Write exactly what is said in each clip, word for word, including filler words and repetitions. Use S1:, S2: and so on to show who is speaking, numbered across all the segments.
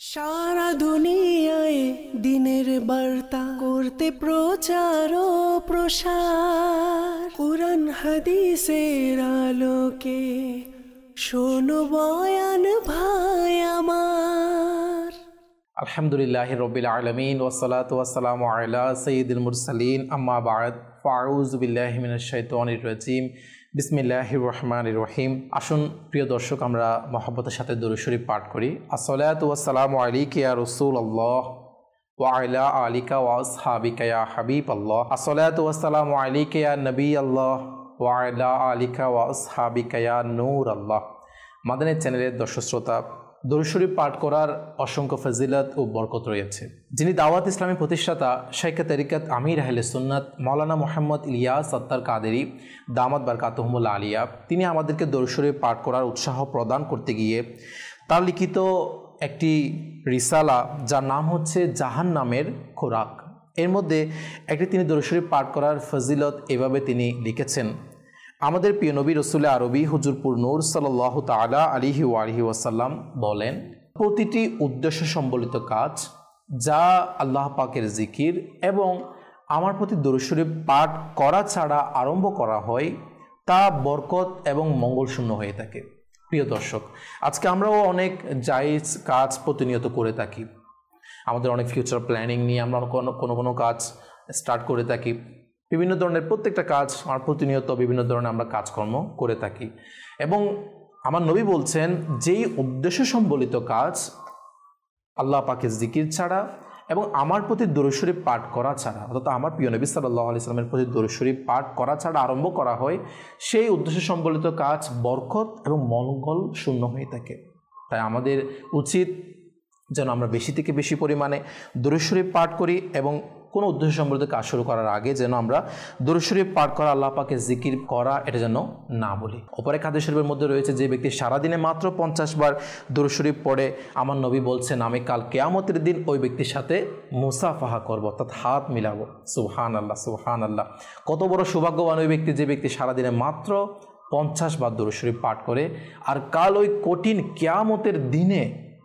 S1: সারা দুনিয়ায় দিনের বার্তা করতে প্রচার ও প্রসার, কুরআন হাদিসের আলোকে শোনো বয়ান ভাই আমার।
S2: আলহামদুলিল্লাহি রাব্বিল আলামিন ওয়াসসালাতু ওয়াসসালামু আলা সাইয়্যিদিল মুরসালিন, আম্মা বা'দ, ফাউযু বিল্লাহি মিনাশ শাইতানির রাজিম, বিসমিল্লাহির রহমানির রহিম। আসুন প্রিয় দর্শক, আমরা মহব্বতের সাথে দরুদ শরীফ পাঠ করি। আসসালাতু ওয়াসসালামু আলাইকা ইয়া রাসূলুল্লাহ ওয়া আলা আলিকা ওয়া আসহাবিকা ইয়া হাবিবাল্লাহ। আসসালাতু ওয়াসসালামু আলাইকা ইয়া নবিয়াল্লাহ ওয়া আলা আলিকা ওয়া আসহাবিকা ইয়া নূরাল্লাহ। মাদানী চ্যানেলের দর্শক শ্রোতা, দরুদ শরীফ পাঠ করার অসংখ্য ফজিলত ও বরকত রয়েছে। যিনি দাওয়াত ইসলামী প্রতিষ্ঠাতা শাইখ তরিকত আমির আহলে সুন্নাত মাওলানা মুহাম্মদ ইলিয়াস আত্তার কাদেরী দামাত বারকাতুহুমুল আলিয়া, তিনি আমাদেরকে দরুদ শরীফ পাঠ করার উৎসাহ প্রদান করতে গিয়ে তার লিখিত একটি রিসালা, যার নাম হচ্ছে জাহান্নামের খোরাক, এর মধ্যে একটি তিনি দরুদ শরীফ পাঠ করার ফজিলত এভাবে তিনি লিখেছেন। আমাদের প্রিয় নবী রসুল আরবি হুজুরপুর নূর সাল্লাল্লাহু তাআলা আলাইহি ওয়া আলিহি ওয়াসাল্লাম বলেন, প্রতিটি উদ্দেশ্য সম্বলিত কাজ যা আল্লাহ পাকের জিকির এবং আমার প্রতি দরুদ শরীফ পাঠ করা ছাড়া আরম্ভ করা হয়, তা বরকত এবং মঙ্গলশূন্য হয়ে থাকে। প্রিয় দর্শক, আজকে আমরাও অনেক জায়েজ কাজ প্রতিনিয়ত করে থাকি। আমাদের অনেক ফিউচার প্ল্যানিং নিয়ে আমরা কোনো কোনো কোনো কাজ স্টার্ট করে থাকি। বিভিন্ন ধরনের প্রত্যেকটা কাজ আর প্রতিনিয়ত বিভিন্ন ধরনের আমরা কাজকর্ম করে থাকি, এবং আমার নবী বলছেন, যেই উদ্দেশ্য সম্বলিত কাজ আল্লাহ পাকের জিকির ছাড়া এবং আমার প্রতি দরুদ শরীফ পাঠ করা ছাড়া, অর্থাৎ আমার প্রিয় নবী সাল্লাল্লাহু আলাইহি ওয়াসাল্লামের প্রতি দরুদ শরীফ পাঠ করা ছাড়া আরম্ভ করা হয়, সেই উদ্দেশ্য সম্বলিত কাজ বরকত এবং মঙ্গল শূন্য হয়ে থাকে। তাই আমাদের উচিত যেন আমরা বেশি থেকে বেশি পরিমাণে দরুদ শরীফ পাঠ করি, এবং কোনো উদ্দেশ্য সম্বলিত কাজ শুরু করার আগে যেন আমরা দরুদ শরীফ পাঠ করা, আল্লাহ পাকে জিকির করা, এটা যেন না বলি। অপর এক হাদিস শরীফের মধ্যে রয়েছে, যে ব্যক্তি সারাদিনে মাত্র পঞ্চাশ বার দরুদ শরীফ পড়ে, আমার নবী বলছেন, আমি কাল কিয়ামতের দিন ওই ব্যক্তির সাথে মুসাফাহা করব, অর্থাৎ হাত মিলাবো। সুবহান আল্লাহ, সুবহান আল্লাহ। কত বড় সৌভাগ্যবান ওই ব্যক্তি, যে ব্যক্তি সারাদিনে মাত্র পঞ্চাশ বার দরুদ শরীফ পাঠ করে, আর কাল ওই কঠিন কিয়ামতের দিনে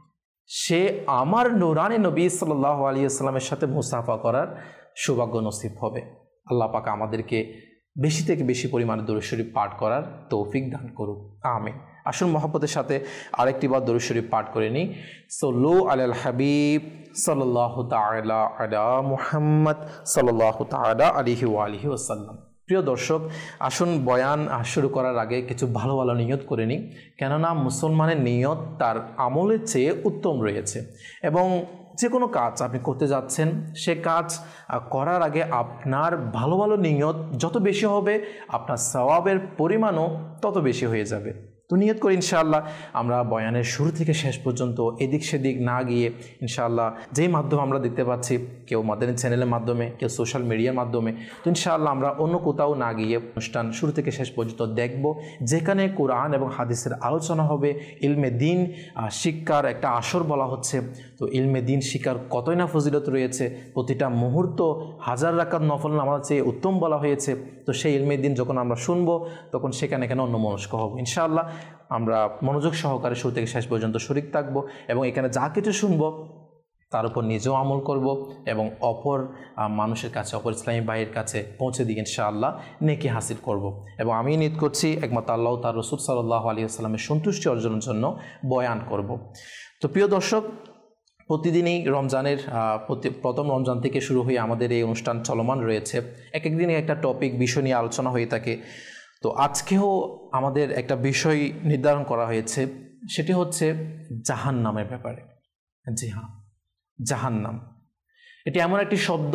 S2: সে আমার নূরানী নবী সাল্লাল্লাহু আলাইহি ওয়াসাল্লামের সাথে মুসাফা করার সৌভাগ্য নসিব হবে। আল্লাহ পাক আমাদেরকে বেশি থেকে বেশি পরিমাণে দরুদ শরীফ পাঠ করার তৌফিক দান করুক, আমিন। আসুন মহব্বতের সাথে আরেকটি বার দরুদ শরীফ পাঠ করে নিই। সাল্লু আলাল হাবিব সাল্লাল্লাহু তাআলা আলা মুহাম্মদ সাল্লাল্লাহু তাআলা আলাইহি ওয়া আলিহি ওয়াসাল্লাম। প্রিয় দর্শক, আসুন বয়ান শুরু করার আগে কিছু ভালো ভালো নিয়ত করে নিই, কেননা মুসলমানের নিয়ত তার আমলের চেয়ে উত্তম রয়েছে, এবং যে কোনো কাজ আপনি করতে যাচ্ছেন, সে কাজ করার আগে আপনার ভালো ভালো নিয়ত যত বেশি হবে, আপনার সওয়াবের পরিমাণও তত বেশি হয়ে যাবে। তো নিয়ত করি ইনশাআল্লাহ আমরা বয়ানের শুরু থেকে শেষ পর্যন্ত এদিক সেদিক না গিয়ে, ইনশাআল্লাহ যেই মাধ্যম আমরা দেখতে পাচ্ছি, কেউ মাদানী চ্যানেলের মাধ্যমে, কেউ সোশ্যাল মিডিয়ার মাধ্যমে, তো ইনশাআল্লাহ আমরা অন্য কোথাও না গিয়ে অনুষ্ঠান শুরু থেকে শেষ পর্যন্ত দেখব, যেখানে কোরআন এবং হাদিসের আলোচনা হবে। ইলমে দিন শিক্ষার একটা আসর বলা হচ্ছে। তো ইলমে দিন শিক্ষার কতই না ফজিলত রয়েছে, প্রতিটা মুহূর্ত হাজার রাকাত নফল নামাজ চেয়ে উত্তম বলা হয়েছে। তো সেই ইলমে দিন যখন আমরা শুনবো, তখন সেখানে এখানে অন্য মনস্ক হব। ইনশাআল্লাহ আমরা মনোযোগ সহকারে শুরু থেকে শেষ পর্যন্ত শরীক থাকব, এবং এখানে যা কিছু শুনবো তার উপর নিজেও আমল করব, এবং অপর মানুষের কাছে, অপর ইসলামী ভাইয়ের কাছে পৌঁছে দিয়ে ইনশাআল্লাহ নেকি হাসিল করব। এবং আমি নিয়ত করছি একমাত্র আল্লাহ তার রাসূল সাল্লাল্লাহু আলাইহি ওয়াসাল্লামের সন্তুষ্টি অর্জনের জন্য বয়ান করব। তো প্রিয় দর্শক, প্রতিদিনই রমজানের প্রথম রমজান থেকে শুরু হয়ে আমাদের এই অনুষ্ঠান চলমান রয়েছে। এক একদিনে একটা টপিক বিষয় নিয়ে আলোচনা হয়ে থাকে। তো আজকেও আমাদের একটা বিষয় নির্ধারণ করা হয়েছে, সেটি হচ্ছে জাহান্নামের ব্যাপারে। জি হ্যাঁ, জাহান্নাম এটি এমন একটি শব্দ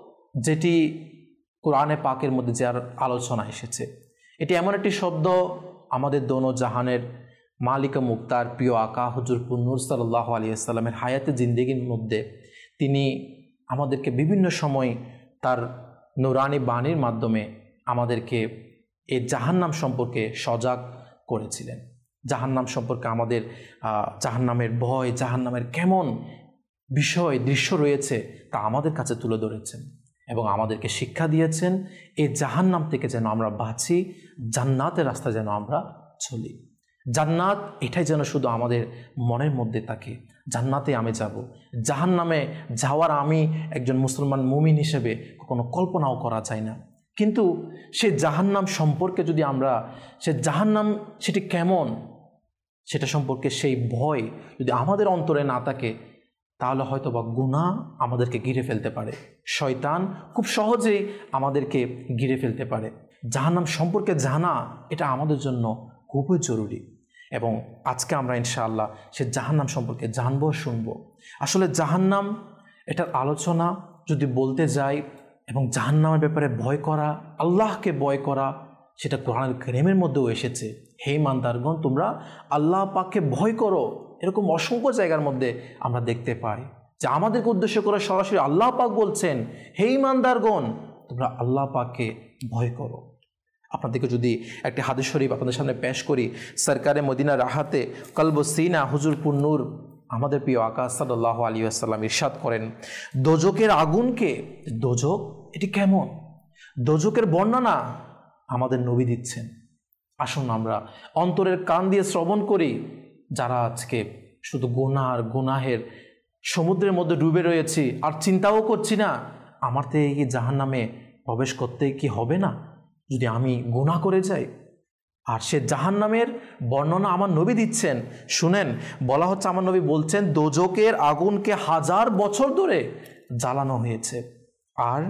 S2: যেটি কোরআনে পাকের মধ্যে যার আলোচনা এসেছে। এটি এমন একটি শব্দ, আমাদের দোনো জাহানের মালিকা মুক্তার প্রিয় আকা হুজুরপুর নূর সাল্লাল্লাহু আলাইহি ওয়াসাল্লামের হায়াতে জিন্দেগির মধ্যে তিনি আমাদেরকে বিভিন্ন সময় তার নূরানি বাণীর মাধ্যমে আমাদেরকে এই জাহান্নাম সম্পর্কে সজাগ করেছিলেন। জাহান্নাম সম্পর্কে আমাদের জাহান্নামের ভয়, জাহান্নামের কেমন বিষয় দৃশ্য রয়েছে তা আমাদের কাছে তুলে ধরেছেন, এবং আমাদেরকে শিক্ষা দিয়েছেন এই জাহান্নাম থেকে যেন আমরা বাঁচি, জান্নাতের রাস্তা যেন আমরা চলি। জান্নাত এটাই যেন শুধু আমাদের মনের মধ্যে থাকে, জান্নাতে আমি যাব। জাহান্নামে যাওয়ার আমি একজন মুসলমান মুমিন হিসেবে কখনো কল্পনাও করা যায় না। কিন্তু সে জাহান্নাম সম্পর্কে যদি আমরা, সে জাহান্নাম সেটি কেমন, সেটা সম্পর্কে সেই ভয় যদি আমাদের অন্তরে না থাকে, তাহলে হয়তো বা গুনাহ আমাদেরকে ঘিরে ফেলতে পারে, শয়তান খুব সহজেই আমাদেরকে ঘিরে ফেলতে পারে। জাহান্নাম সম্পর্কে জানা এটা আমাদের জন্য খুবই জরুরি, এবং আজকে আমরা ইনশাআল্লাহ সে জাহান্নাম সম্পর্কে জানবো, শুনবো। আসলে জাহান্নাম এটার আলোচনা যদি বলতে যাই, এবং জাহান্নামের ব্যাপারে ভয় করা, আল্লাহকে ভয় করা, সেটা কোরআনুল কারীমের মধ্যেও এসেছে। হে ইমানদারগণ, তোমরা আল্লাহ পাককে ভয় করো, এরকম অসংখ্য জায়গার মধ্যে আমরা দেখতে পাই যে আমাদেরকে উদ্দেশ্য করে সরাসরি আল্লাহ পাক বলছেন, হে ইমানদারগণ, তোমরা আল্লাহ পাককে ভয় করো। আপনাদেরকে যদি একটি হাদিস শরীফ আপনাদের সামনে পেশ করি, সরকারে মদিনা রাহাতে কলব সিনা হুজুরপুর নূর আমাদের প্রিয় আকা সাল্লাল্লাহু আলাইহি ওয়াসাল্লাম ইরশাদ করেন, দোজকের আগুনকে, দোজক এটি কেমন, দোজকের বর্ণনা আমাদের নবী দিচ্ছেন। আসুন আমরা অন্তরের কান দিয়ে শ্রবণ করি, যারা আজকে শুধু গুনাহ আর গুনাহের সমুদ্রের মধ্যে ডুবে রয়েছি আর চিন্তাও করছি না আমার থেকে কি জাহান্নামে প্রবেশ করতে কি হবে না যদি আমি গুনাহ করে যাই। আর সে জাহান্নামের বর্ণনা আমার নবী দিচ্ছেন। শুনেন, বলা হচ্ছে, আমার নবী বলছেন, দোজকের আগুনকে হাজার বছর ধরে জ্বালানো হয়েছে, আর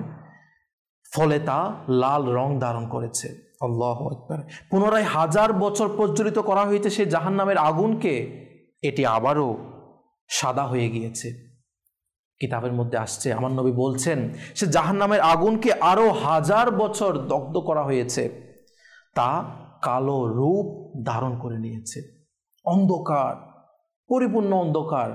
S2: ফলে তা লাল রং ধারণ করেছে। আল্লাহু আকবার। পুনরায় হাজার বছর প্রজ্বলিত করা হয়েছে সে জাহান্নামের আগুনকে, এটি আবারও সাদা হয়ে গিয়েছে। কিতাবের মধ্যে আসছে, আমার নবী বলছেন, সে জাহান্নামের আগুনকে আরো হাজার বছর দগ্ধ করা হয়েছে, তা কালো রূপ ধারণ করে নিয়েছে। অন্ধকার, পরিপূর্ণ অন্ধকার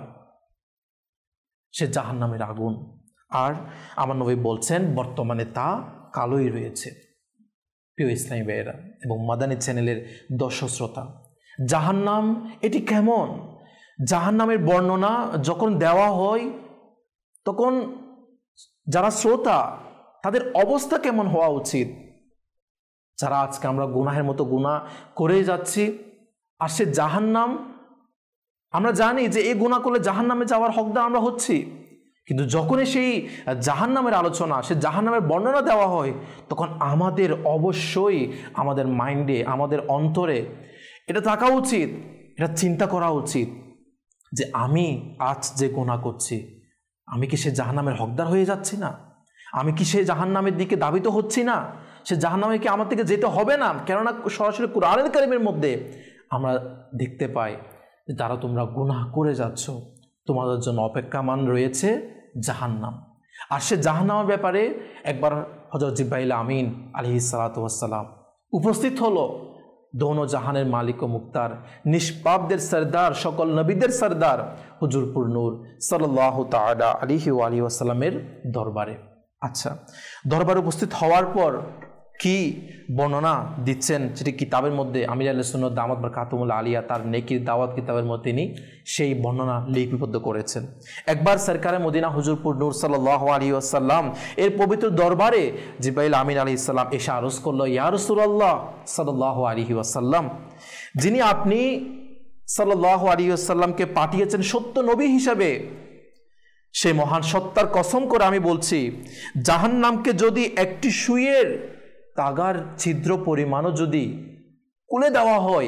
S2: সে জাহান্নামের আগুন। আর আমার নবী বলছেন, বর্তমানে তা কালোই রয়েছে। প্রিয় ইসলামী ভাইয়েরা এবং মাদানী চ্যানেলের দর্শক শ্রোতা, জাহান্নাম এটি কেমন? জাহান্নামের বর্ণনা যখন দেওয়া হয়, তখন যারা শ্রোতা তাদের অবস্থা কেমন হওয়া উচিত? যারা আজকে আমরা গুনাহের মতো গুনাহ করে যাচ্ছি, আর সে জাহান্নাম, আমরা জানি যে এই গুনাহ করলে জাহান্নামে যাওয়ার হকদার আমরা হচ্ছি, কিন্তু যখনই সেই জাহান্নামের আলোচনা, সে জাহান্নামের বর্ণনা দেওয়া হয়, তখন আমাদের অবশ্যই আমাদের মাইন্ডে, আমাদের অন্তরে এটা থাকা উচিত, এটা চিন্তা করা উচিত যে আমি আজ যে গুনাহ করছি, আমি কি সে জাহান্নামের হকদার হয়ে যাচ্ছি না? আমি কি সে জাহান্নামের দিকে ধাবিত হচ্ছি না? সে জাহান্নামে কি আমার থেকে যেতে হবে না? কেননা সরাসরি কুরআনুল কারীমের মধ্যে আমরা দেখতে পাই যে যারা তোমরা গুনাহ করে যাচ্ছ, তোমাদের জন্য অপেক্ষামান রয়েছে জাহান্নাম। আর সে জাহান্নামের ব্যাপারে একবার হযরত জিবরাইল আমিন আলাইহিস সালাতু ওয়াস সালাম উপস্থিত হলো, দোনো জাহানের মালিক ও মুক্তার, নিষ্পাপদের সরদার, সকল নবীদের সরদার হুজুরপুর নূর সাল্লাল্লাহু তাআলা আলাইহি ওয়া আলিহি ওয়াসাল্লামের দরবারে। আচ্ছা, দরবারে উপস্থিত হওয়ার পর কি বর্ণনা দিচ্ছেন, সেটি কিতাবের মধ্যে আমির আহলে সুন্নাত দামাত বারাকাতুহুল আলিয়া তার নেকির দাওয়াত কিতাবের মধ্যে তিনি সেই বর্ণনা লিপিবদ্ধ করেছেন। একবার সরকারে মদিনা হুজুরপুর নূর সাল্লাল্লাহু আলাইহি ওয়াসাল্লাম এর পবিত্র দরবারে জিবরাইল আমিন আলাইহিস সালাম এসে আরজ করলো, ইয়া রাসূলুল্লাহ সাল্লাল্লাহু আলাইহি ওয়াসাল্লাম, যিনি আপনি সাল্লাল্লাহু আলাইহি ওয়াসাল্লামকে পাঠিয়েছেন সত্য নবী হিসাবে, সে মহান সত্তার কসম করে আমি বলছি, জাহান্নামকে যদি একটি সুইয়ের তাগার ছিদ্র পরিমাণও যদি খুলে দেওয়া হয়,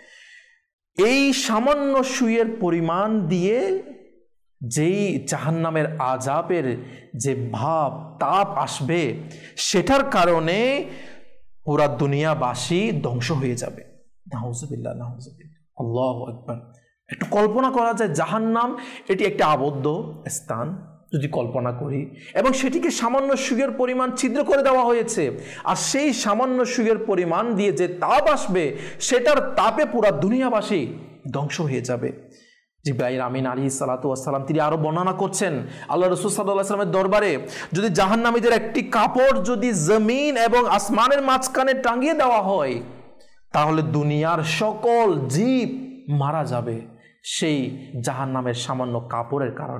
S2: এই সামান্য সুইয়ের পরিমাণ দিয়ে যেই জাহান্নামের আযাবের যে ভাব তাপ আসবে, সেটার কারণে পুরা দুনিয়াবাসী ধ্বংস হয়ে যাবে। নাউযুবিল্লাহ, নাউযুবিল্লাহ, আল্লাহু আকবার। একটু কল্পনা করা যায়, জাহান্নাম এটি একটি আবদ্ধ স্থান যদি কল্পনা করি, এবং সেটিকে সামান্য সুইয়ের পরিমাণ ছিদ্র করে দেওয়া হয়েছে, আর সেই সামান্য সুইয়ের পরিমাণ দিয়ে যে তাপ আসবে, সেটার তাপে পুরা দুনিয়াবাসী ধ্বংস হয়ে যাবে। জিবরাইল আমিন আলাইহিস সালাতু ওয়াস সালাম তিনি আরো বর্ণনা করছেন, আল্লাহ রাসূল সাল্লাল্লাহু আলাইহি ওয়াসাল্লামের দরবারে যদি জাহান্নামীদের একটি কাপড় যদি জমিন এবং আসমানের মাঝখানে টাঙিয়ে দেওয়া হয়, তাহলে দুনিয়ার সকল জীব মারা যাবে সেই জাহান্নামের সামান্য কাপড়ের কারণে।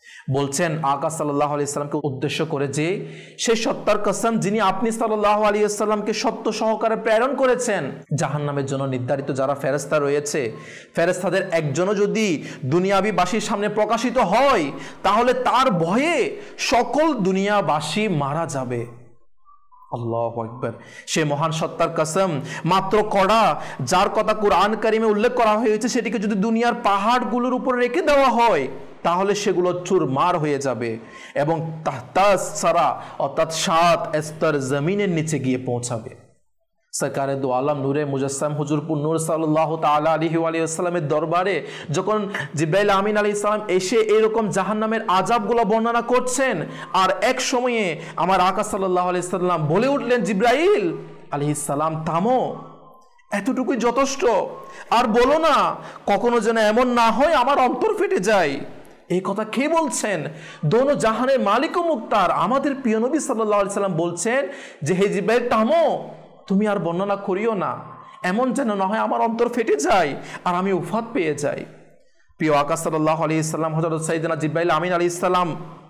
S2: বলছেন আকা সাল্লাল্লাহু আলাইহি সাল্লামকে উদ্দেশ্য করে যে সেই সত্তার কসম যিনি আপনি সাল্লাল্লাহু আলাইহি সাল্লামকে সত্য সহকারে প্রেরণ করেছেন, জাহান্নামের জন্য নির্ধারিত যারা ফেরেশতা রয়েছে, ফেরেশতাদের একজনও যদি দুনিয়াবিবাসীর সামনে প্রকাশিত হয় তাহলে তার ভয়ে সকল দুনিয়াবাসী মারা যাবে। আল্লাহু আকবার। সে মহান সত্তার কসম, মাত্র কড়া যার কথা কুরআন কারিমে উল্লেখ করা হয়েছে সেটিকে যদি দুনিয়ার পাহাড়গুলোর উপর রেখে দেওয়া হয় তাহলে সেগুলো চুরমার হয়ে যাবে এবং তাহতাস সারা অর্থাৎ সাত স্তর জমিনের নিচে গিয়ে পৌঁছাবে। সরকারে দু আলম নূরে মুজাসসাম হুজুরপুর নূর সাল্লাল্লাহু তাআলা আলাইহি ওয়া সাল্লামের দরবারে যখন জিবরাইল আমিন আলাইহিস সালাম এসে এরকম জাহান্নামের আযাবগুলো বর্ণনা করছেন, আর এক সময়ে আমার আকা সাল্লাল্লাহু আলাইহি সাল্লাম বলে উঠলেন, জিবরাইল আলাইহিস সালাম থামো, এতটুকুই যথেষ্ট, আর বলো না, কখনো যেন এমন না হয় আমার অন্তর ফেটে যায়। এই কথা কে বলছেন? দোনো জাহানের মালিক ও মুক্তার আমাদের প্রিয় নবী সাল্লাল্লাহু আলাইহি সাল্লাম বলছেন যে হে জিবরাইল থামো, তুমি আর বর্ণনা করিও না, এমন যেন না হয় আমার অন্তর ফেটে যায় আর আমি উফাত পেয়ে যাই। প্রিয় আকা সাল্লাল্লাহু আলাইহি সাল্লাম হযরত সাইয়েদনা জিবরাইল আমিন আলাইহিস সালাম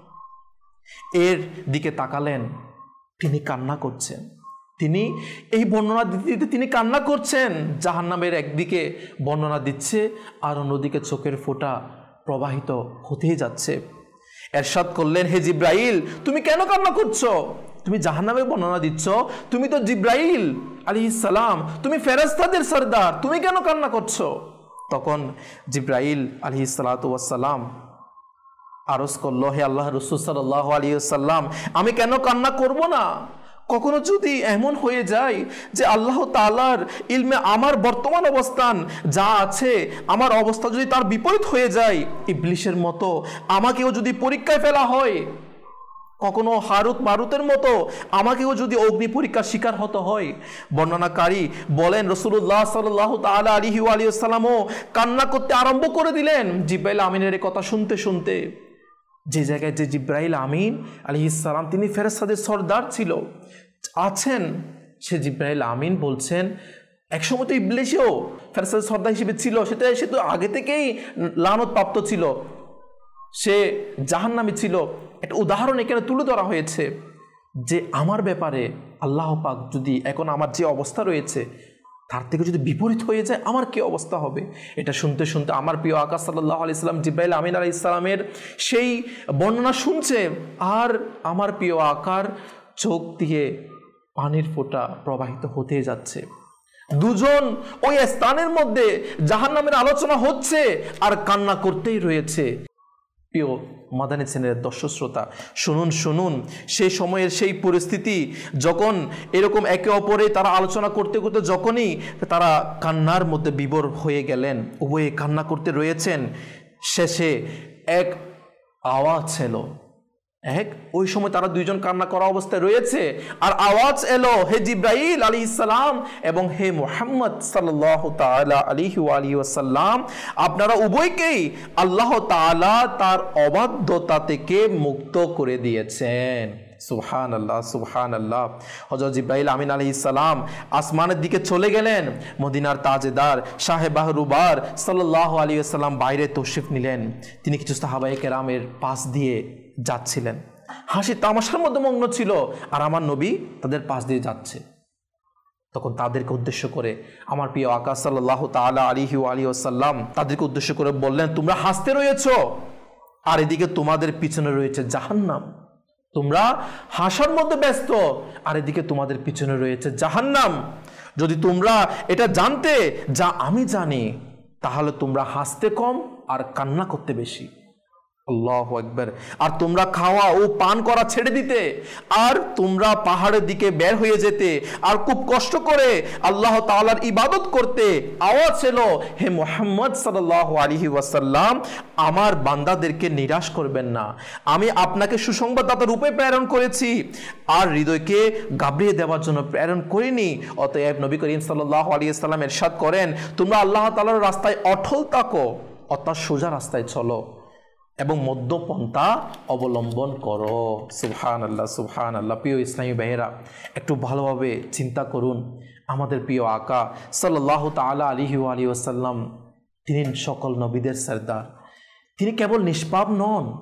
S2: এর দিকে তাকালেন, তিনি কান্না করছেন। তিনি এই বর্ণনা দিতে দিতে তিনি কান্না করছেন। জাহান্নামের একদিকে বর্ণনা দিচ্ছে আর অন্যদিকে চোখের ফোঁটা প্রবাহিত হতেই যাচ্ছে। এরশাদ করলেন, হে জিবরাইল তুমি কেন কান্না করছো? তুমি জাহান্নামের বর্ণনা দিচ্ছ, তুমি তো জিবরাইল আলাইহিস সালাম, তুমি ফেরেশতাদের সরদার, তুমি কেন কান্না করছো? তখন জিবরাইল আলাইহিস সালাতু ওয়াস সালাম আরজ করলো, হে আল্লাহ রাসূল সাল্লাল্লাহু আলাইহি ওয়াসাল্লাম, আমি কেন কান্না করব না? কখনো যদি এমন হয়ে যায় যে আল্লাহ তাআলার ইলমে আমার বর্তমান অবস্থান যা আছে, আমার অবস্থা যদি তার বিপরীত হয়ে যায়, ইবলিসের মতো আমাকেও যদি পরীক্ষায় ফেলা হয়, কখনো হারুত মারুতের মতো আমাকেও যদি অগ্নি পরীক্ষার শিকার হতে হয়। বর্ণনাকারী বলেন রাসূলুল্লাহ সাল্লাল্লাহু তাআলা আলাইহি ওয়া আলিহি ওয়াসাল্লামও কান্না করতে আরম্ভ করে দিলেন জিবরাইল আমিনের কথা শুনতে শুনতে। যে জায়গায় যে জিবরাইল আমিন আলাইহিস সালাম তিনি ফেরেশতাদের সরদার ছিল আছেন, সে জিবরাইল আমিন বলছেন একসময় তো ইবলিসও ফেরেশতাদের সরদার হিসেবে ছিল, সেটা সে তো আগে থেকেই লানত প্রাপ্ত ছিল, সে জাহান্নামী ছিল। একটা উদাহরণ এখানে তুলে ধরা হয়েছে যে আমার ব্যাপারে আল্লাহ পাক যদি এখন আমার যে অবস্থা রয়েছে তার থেকে যদি বিপরীত হয়ে যায় আমার কি অবস্থা হবে। এটা শুনতে শুনতে আমার প্রিয় আকা সাল্লাল্লাহু আলাইহি সাল্লাম জিবরাইল আমিন আলাইহিস সালামের সেই বর্ণনা শুনছে, আর আমার প্রিয় আকার চোখ দিয়ে পানির ফোঁটা প্রবাহিত হতে যাচ্ছে। দুজন ওই স্থানের মধ্যে জাহান্নামের আলোচনা হচ্ছে আর কান্না করতেই রয়েছে। প্রিয় মাদানী চ্যানেলের দর্শক শ্রোতা, শুনুন শুনুন সেই সময়ের সেই পরিস্থিতি, যখন এরকম একে অপরে তারা আলোচনা করতে করতে যখনই তারা কান্নার মধ্যে বিভোর হয়ে গেলেন, উভয়ে কান্না করতে রয়েছেন, শেষে এক আওয়াজ এলো। এক ওই সময় তারা দুইজন কান্না করা অবস্থায় রয়েছে আর আওয়াজ এলো, হে জিবরাইল আলাইহিস সালাম এবং হে মুহাম্মদ সাল্লাল্লাহু তাআলা আলাইহি ওয়া আলিহি ওয়াসাল্লাম, আপনারা উভয়কেই আল্লাহ তাআলা তার অবাধ্যতা থেকে মুক্ত করে দিয়েছেন। সুবহানাল্লাহ সুবহানাল্লাহ। হযরত জিবরাইল আমিন আলাইহিস সালাম আসমানের দিকে চলে গেলেন। মদিনার তাজেদার শাহে বাহরুবার সাল্লাল্লাহু আলাইহি ওয়াসাল্লাম বাইরে তশরিফ নিলেন। তিনি কিছু সাহাবায়ে কেরামের পাশ দিয়ে যাচ্ছিলেন, হাসি তামাশার মধ্যে মগ্ন ছিল, আর আমার নবী তাদের পাশ দিয়ে যাচ্ছে। তখন তাদেরকে উদ্দেশ্য করে আমার প্রিয় আকা সাল্লাল্লাহু তাআলা আলাইহি ওয়া আলিহি ওয়াসাল্লাম তাদেরকে উদ্দেশ্য করে বললেন, তোমরা হাসতে রয়েছো আর এদিকে তোমাদের পিছনে রয়েছে জাহান্নাম। তোমরা হাসার মধ্যে ব্যস্ত আর এদিকে তোমাদের পিছনে রয়েছে জাহান্নাম। যদি তোমরা এটা জানতে যা আমি জানি তাহলে তোমরা হাসতে কম আর কান্না করতে বেশি। আল্লাহু আকবার। আর তোমরা খাওয়া ও পান করা ছেড়ে দিতে আর তোমরা পাহাড়ের দিকে বের হয়ে যেতে আর খুব কষ্ট করে আল্লাহ তাআলার ইবাদত করতে। আওয়াজ ছিল, হে মুহাম্মদ সাল্লাল্লাহু আলাইহি ওয়াসাল্লাম, আমার বান্দাদেরকে নিরাশ করবেন না, আমি আপনাকে সুসংবাদদাতা রূপে প্রেরণ করেছি আর হৃদয়কে গাবড়িয়ে দেওয়ার জন্য প্রেরণ করিনি। অতএব নবী করিম সাল্লাল্লাহু আলাইহি ওয়াসাল্লাম ইরশাদ করেন, তোমরা আল্লাহ তাআলার রাস্তায় অটল থাকো, অর্থাৎ সোজা রাস্তায় চলো এবং মধ্যপন্থা অবলম্বন করো। সুবহানাল্লাহ সুবহানাল্লাহ। প্রিয় ইসলামী ভাইয়েরা, একটু ভালোভাবে চিন্তা করুন, আমাদের প্রিয় আকা সাল্লাল্লাহু তাআলা আলাইহি ওয়া আলিহি ওয়াসাল্লাম তিনি সকল নবীদের সরদার। তিনি কেবল নিষ্পাপ নন,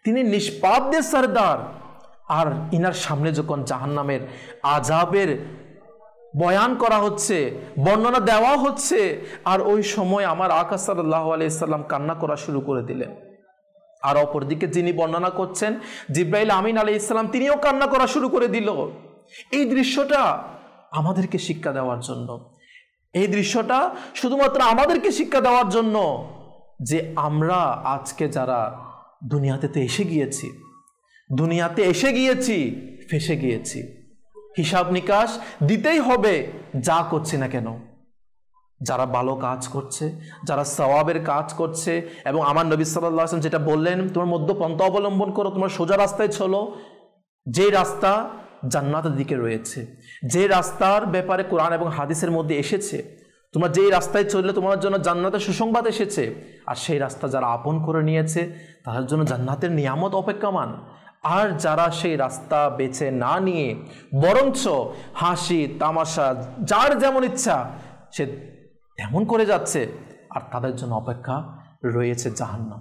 S2: তিনি নিষ্পাপদের সরদার। আর ইনার সামনে যখন জাহান্নামের আযাবের বয়ান করা হচ্ছে, বর্ণনা দেওয়া হচ্ছে, আর ওই সময় আমার আকা সাল্লাল্লাহু আলাইহি সাল্লাম কান্না করা শুরু করে দিলেন। আর অপরদিকে যিনি বর্ণনা করছেন জিবরাইল আমিন আলাইহিস সালাম, তিনিও কান্না করা শুরু করে দিল। এই দৃশ্যটা আমাদেরকে শিক্ষা দেওয়ার জন্য, এই দৃশ্যটা শুধুমাত্র আমাদেরকে শিক্ষা দেওয়ার জন্য যে আমরা আজকে যারা দুনিয়াতে তো এসে গিয়েছি, দুনিয়াতে এসে গিয়েছি ফেসে গিয়েছি, হিসাব নিকাশ দিতেই হবে যা করছি না কেন। যারা ভালো কাজ করছে, যারা সওয়াবের কাজ করছে, এবং আমার নবী সাল্লাল্লাহু আলাইহি ওয়াসাল্লাম যেটা বললেন, তোমার মধ্যপন্থা অবলম্বন করো, তোমার সোজা রাস্তায় চলো, যে রাস্তা জান্নাতের দিকে রয়েছে, যে রাস্তার ব্যাপারে কোরআন এবং হাদিসের মধ্যে এসেছে, তোমরা যেই রাস্তায় চললে তোমার জন্য জান্নাতের সুসংবাদ এসেছে, আর সেই রাস্তা যারা আপন করে নিয়েছে তাদের জন্য জান্নাতের নিয়ামত অপেক্ষমান। আর যারা সেই রাস্তা বেছে না নিয়ে বরঞ্চ হাসি তামাশা যার যেমন ইচ্ছা সে তেমন করে যাচ্ছে, আর তাদের জন্য অপেক্ষা রয়েছে জাহান্নাম।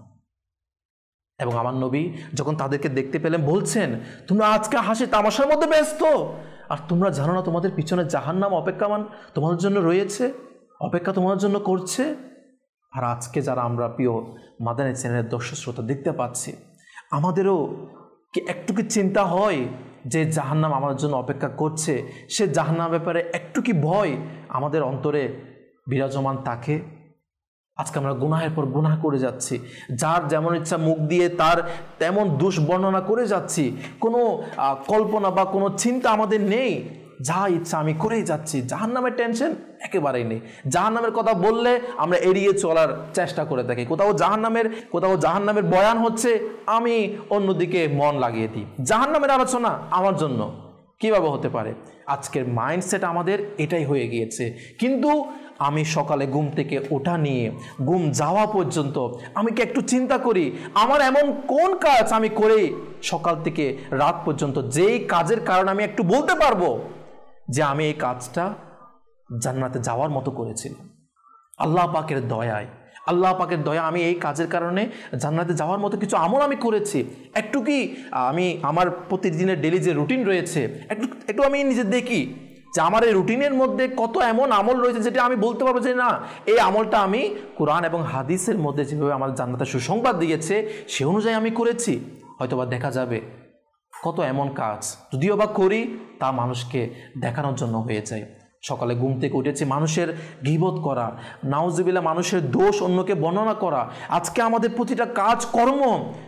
S2: এবং আমার নবী যখন তাদেরকে দেখতে পেলেন বলছেন, তোমরা আজকে হাসি তামাশার মধ্যে ব্যস্ত, আর তোমরা জানো না তোমাদের পিছনে জাহান্নাম অপেক্ষামান তোমাদের জন্য রয়েছে, অপেক্ষা তোমাদের জন্য করছে। আর আজকে যারা আমরা প্রিয় মাদানী চ্যানেলের দর্শক শ্রোতা দেখতে পাচ্ছি, আমাদেরও কি একটু কি চিন্তা হয় যে জাহান্নাম আমাদের জন্য অপেক্ষা করছে, সে জাহান্নামের ব্যাপারে একটু কি ভয় আমাদের অন্তরে বিরাজমান থাকে? আজকে আমরা গুনাহের পর গুনাহ করে যাচ্ছি, যার যেমন ইচ্ছা মুখ দিয়ে তার তেমন দোষ বর্ণনা করে যাচ্ছি, কোনো কল্পনা বা কোনো চিন্তা আমাদের নেই, যা ইচ্ছা আমি করেই যাচ্ছি, জাহান্নামের টেনশন একেবারেই নেই। জাহান্নামের কথা বললে আমরা এড়িয়ে চলার চেষ্টা করে থাকি, কোথাও জাহান্নামের কোথাও জাহান্নামের বয়ান হচ্ছে আমি অন্যদিকে মন লাগিয়ে দিই, জাহান্নামের আলোচনা আমার জন্য কিভাবে হতে পারে? আজকের মাইন্ডসেট আমাদের এটাই হয়ে গিয়েছে। কিন্তু আমি সকালে ঘুম থেকে ওঠা নিয়ে ঘুম যাওয়া পর্যন্ত আমি কি একটু চিন্তা করি আমার এমন কোন কাজ আমি করে সকাল থেকে রাত পর্যন্ত যেই কাজের কারণে আমি একটু বলতে পারবো যে আমি এই কাজটা জান্নাতে যাওয়ার মতো করেছিলাম, আল্লাহ পাকের দয়ায়, আল্লাহ পাকের দয়া আমি এই কাজের কারণে জান্নাতে যাওয়ার মতো কিছু আমল আমি করেছি। একটু কি আমি আমার প্রতিদিনের ডেলি যে রুটিন রয়েছে একটু একটু আমি নিজে দেখি যে আমার এই রুটিনের মধ্যে কত এমন আমল রয়েছে যেটা আমি বলতে পারবো যে না এই আমলটা আমি কোরআন এবং হাদিসের মধ্যে যেভাবে আমার জান্নাতের সুসংবাদ দিয়েছে সে অনুযায়ী আমি করেছি। হয়তোবা দেখা যাবে কত এমন কাজ যদিও বা করি তা মানুষকে দেখানোর জন্য হয়ে যায়। সকালে ঘুম থেকে উঠেছি মানুষের গীবত করা, নাউজুবিল্লাহ মানুষের দোষ অন্যকে বর্ণনা করা, আজকে আমাদের প্রতিটা কাজ কর্ম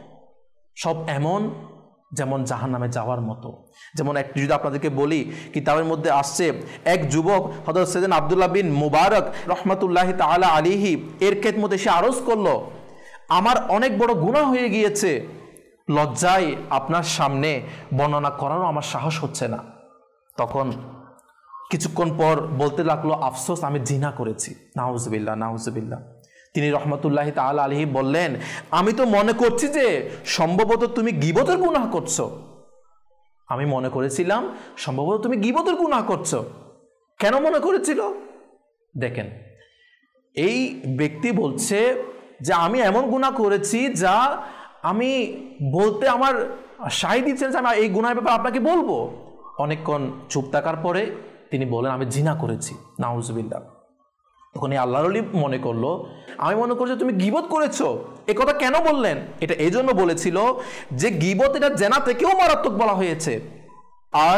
S2: সব এমন যেমন জাহান্নামে যাওয়ার মতো। যেমন একটি যদি আপনাদেরকে বলি, কিতাবের মধ্যে আসছে এক যুবক হযরত সাইয়েদনা আব্দুল্লাহ বিন মুবারক রহমাতুল্লাহি তাআলা আলাইহি এর খেদমতে সে আরজ করলো, আমার অনেক বড় গুনাহ হয়ে গিয়েছে, লজ্জায় আপনার সামনে বর্ণনা করারও আমার সাহস হচ্ছে না। তখন কিছুক্ষণ পর বলতে লাগলো, আফসোস আমি জিনা করেছি। নাউজুবিল্লাহ নাউজুবিল্লাহ। তিনি রহমতুল্লাহি তাআলা আলাইহি বললেন, আমি তো মনে করছি যে সম্ভবত তুমি গীবতের গুনাহ করছো। আমি মনে করেছিলাম সম্ভবত তুমি গীবতের গুনাহ করছো। কেন মনে করেছিল? দেখেন, এই ব্যক্তি বলছে যে আমি এমন গুনাহ করেছি যা আমি বলতে আমার শাহিদ দিচ্ছেন যে আমি এই গুনাহের ব্যাপারে আপনাকে বলবো। অনেকক্ষণ চুপ থাকার পরে তিনি বলেন, আমি জিনা করেছি। নাউজুবিল্লাহ। তখন এই আল্লাহর ওলি মনে করলো, আমি মনে করছি তুমি গীবত করেছো। এ কথা কেন বললেন? এটা এই জন্য বলেছিল যে গীবত এটা জেনা থেকেও মারাত্মক বলা হয়েছে। আর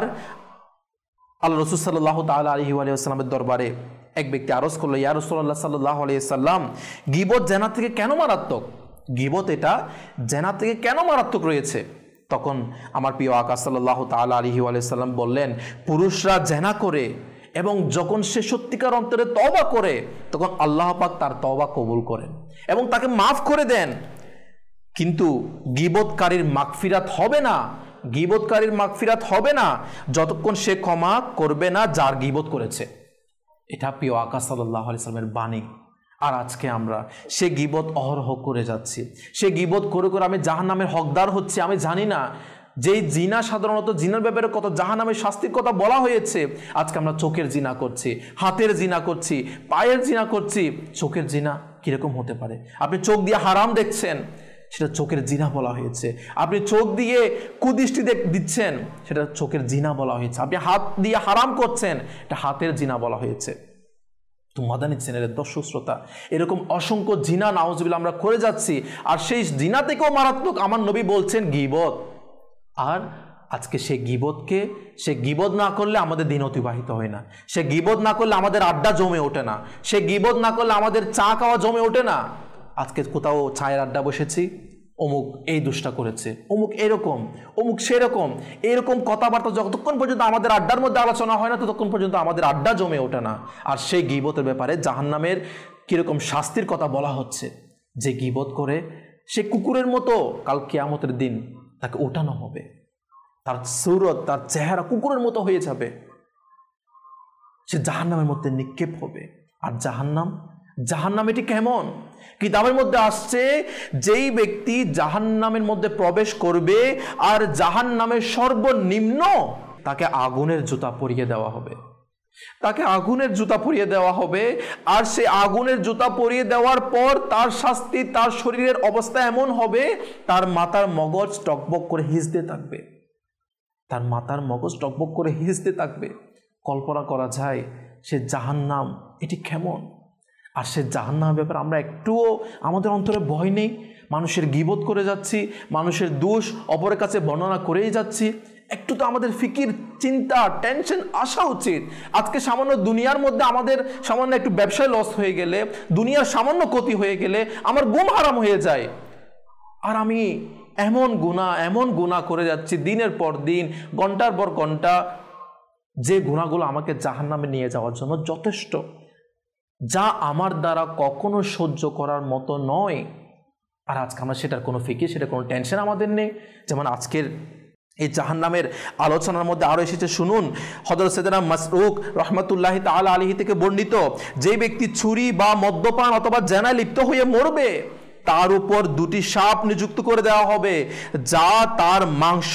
S2: আল্লাহ রাসূল সাল্লাল্লাহু তাআলা আলাইহি ওয়া সাল্লামের দরবারে এক ব্যক্তি আরজ করলো, ইয়া রাসূলুল্লাহ সাল্লাল্লাহু আলাইহি সাল্লাম, গীবত জেনা থেকে কেন মারাত্মক? গীবত এটা জেনা থেকে কেন মারাত্মক রয়েছে? তখন আমার প্রিয় আকা সাল্লাল্লাহু তাআলা আলাইহি ওয়া সাল্লাম বললেন, পুরুষরা জেনা করে এবং যখন সে সত্যিকার অন্তরে তওবা করে তখন আল্লাহ পাক তার তওবা কবুল করেন এবং তাকে মাফ করে দেন। কিন্তু গীবতকারীর মাগফিরাত হবে না, গীবতকারীর মাগফিরাত হবে না যতক্ষণ সে ক্ষমা করবে না যার গীবত করেছে। এটা প্রিয় আকা সাল্লাল্লাহু আলাইহি সাল্লামের বাণী। আর আজকে আমরা সে গীবত অহরহ করে যাচ্ছি, সে গীবত করে করে আমি জাহান্নামের হকদার হচ্ছি। আমি জানি না যেই জিনা, সাধারণত জিনার ব্যাপারে কত জাহান্নামের শাস্তির কথা বলা হয়েছে, আজকে আমরা চোখের জিনা করছি, হাতের জিনা করছি, পায়ের জিনা করছি। চোখের জিনা কিরকম হতে পারে? আপনি চোখ দিয়ে হারাম দেখছেন, সেটা চোখের জিনা বলা হয়েছে। আপনি চোখ দিয়ে কুদৃষ্টি দিচ্ছেন, সেটা চোখের জিনা বলা হয়েছে। আপনি হাত দিয়ে হারাম করছেন, এটা হাতের জিনা বলা হয়েছে। তো মাদানী চ্যানেলের দর্শক শ্রোতা, এরকম অসংখ্য জিনা নাউজুবিল্লাহ আমরা করে যাচ্ছি। আর সেই জিনা থেকেও মারাত্মক আমার নবী বলছেন গীবত। আর আজকে সে গীবতকে, সে গীবত না করলে আমাদের দিন অতিবাহিত হয় না, সে গীবত না করলে আমাদের আড্ডা জমে ওঠে না, সে গীবত না করলে আমাদের চা খাওয়া জমে ওঠে না। আজকে কোথাও চায়ের আড্ডা বসেছি, অমুক এই দুষ্টা করেছে, অমুক এরকম, অমুক সেরকম, এরকম কথাবার্তা যতক্ষণ পর্যন্ত আমাদের আড্ডার মধ্যে আলোচনা হয় না, ততক্ষণ পর্যন্ত আমাদের আড্ডা জমে ওঠে না। আর সেই গীবতের ব্যাপারে জাহান্নামের কিরকম শাস্তির কথা বলা হচ্ছে। যে গীবত করে সে কুকুরের মতো কাল কিয়ামতের দিন তাকে ওঠানো হবে, তার সুরত, তার চেহারা কুকুরের মতো হয়ে যাবে, সে জাহান্নামের মধ্যে নিক্ষেপ হবে। আর জাহান্নাম, জাহান্নাম এটি কেমন? কিতাবের মধ্যে আসছে, যেই ব্যক্তি জাহান্নামের মধ্যে প্রবেশ করবে আর জাহান্নামের সর্বনিম্ন তাকে আগুনের জুতা পরিয়ে দেওয়া হবে, তাকে আগুনের জুতা পরিয়ে দেওয়া হবে। আর সে আগুনের জুতা পরিয়ে দেওয়ার পর তার শাস্তি, তার শরীরের অবস্থা এমন হবে, তার মাথার মগজ টকবক করে হিসতে থাকবে, তার মাথার মগজ টকবক করে হিসতে থাকবে। কল্পনা করা যায় সে জাহান্নাম এটি কেমন। আর সে জাহান্নামের ব্যাপারে আমরা একটুও আমাদের অন্তরে ভয় নেই। মানুষের গীবত করে যাচ্ছি, মানুষের দোষ অপরের কাছে বর্ণনা করেই যাচ্ছি। একটু তো আমাদের ফিকির, চিন্তা, টেনশন আসা উচিত। আজকে সামান্য দুনিয়ার মধ্যে আমাদের সামান্য একটু ব্যবসায় লস হয়ে গেলে, দুনিয়ার সামান্য ক্ষতি হয়ে গেলে আমার ঘুম হারাম হয়ে যায়। আর আমি এমন গুনাহ, এমন গুনাহ করে যাচ্ছি দিনের পর দিন, ঘন্টার পর ঘন্টা, যে গুনাহগুলো আমাকে জাহান্নামে নিয়ে যাওয়ার জন্য যথেষ্ট, যা আমার দ্বারা কখনো সহ্য করার মতো নয়। আর আজকে আমরা সেটার কোনো ফিকির, সেটা কোনো টেনশন আমাদের নেই। যেমন আজকের এই জাহান্নামের আলোচনার মধ্যে আরো এসেছে, শুনুন, হযরত সাইয়েদনা মাসরুক রাহমাতুল্লাহি তাআলা আলাইহি থেকে বর্ণিত, যে ব্যক্তি চুরি বা মদ্যপান অথবা জেনায় লিপ্ত হয়ে মরবে, তার উপর দুটি সাপ নিযুক্ত করে দেওয়া হবে, যা তার মাংস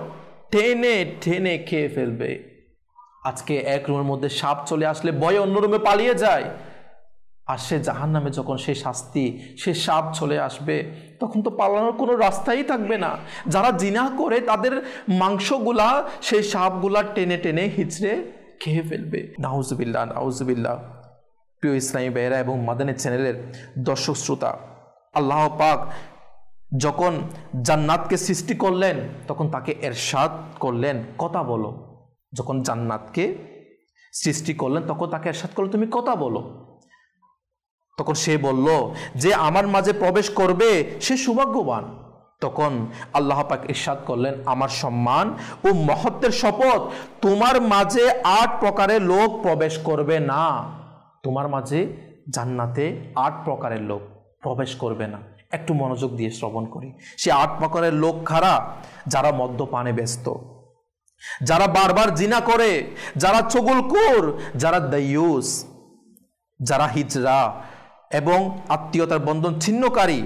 S2: টেনে টেনে খেয়ে ফেলবে। আজকে এক রুমের মধ্যে সাপ চলে আসলে ভয়ে অন্য রুমে পালিয়ে যায়। আর সে জাহান্নামে যখন সেই শাস্তি, সে সাপ চলে আসবে, তখন তো পালানোর কোনো রাস্তাই থাকবে না। যারা জিনা করে তাদের মাংসগুলা সেই সাপগুলা টেনে টেনে হিচড়ে খেয়ে ফেলবে। নাউজুবিল্লাহ, নাউজুবিল্লাহ। প্রিয় ইসলামী ভাইয়েরা এবং মাদানী চ্যানেলের দর্শক শ্রোতা, আল্লাহ পাক যখন জান্নাতকে সৃষ্টি করলেন, তখন তাকে এরশাদ করলেন, কথা বলো। যখন জান্নাতকে সৃষ্টি করলেন, তখন তাকে এরশাদ করলেন, তুমি কথা বলো। তখন সে বলল, যে আমার মাঝে প্রবেশ করবে সে সৌভাগ্যবান। তখন আল্লাহ পাক ইরশাদ করলেন, আমার সম্মান ও মহত্বের শপথ, তোমার মাঝে আট প্রকারের লোক প্রবেশ করবে না। তোমার মাঝে জান্নাতে আট প্রকারের লোক প্রবেশ করবে না। একটু মনোযোগ দিয়ে শ্রবণ করি। সে আট প্রকারের লোক কারা? যারা মদ্যপানে ব্যস্ত, যারা বারবার জিনা করে, যারা চগলখোর, যারা দায়ুস, যারা হিজড়া এবং আত্মীয়তার বন্ধন ছিন্নকারী।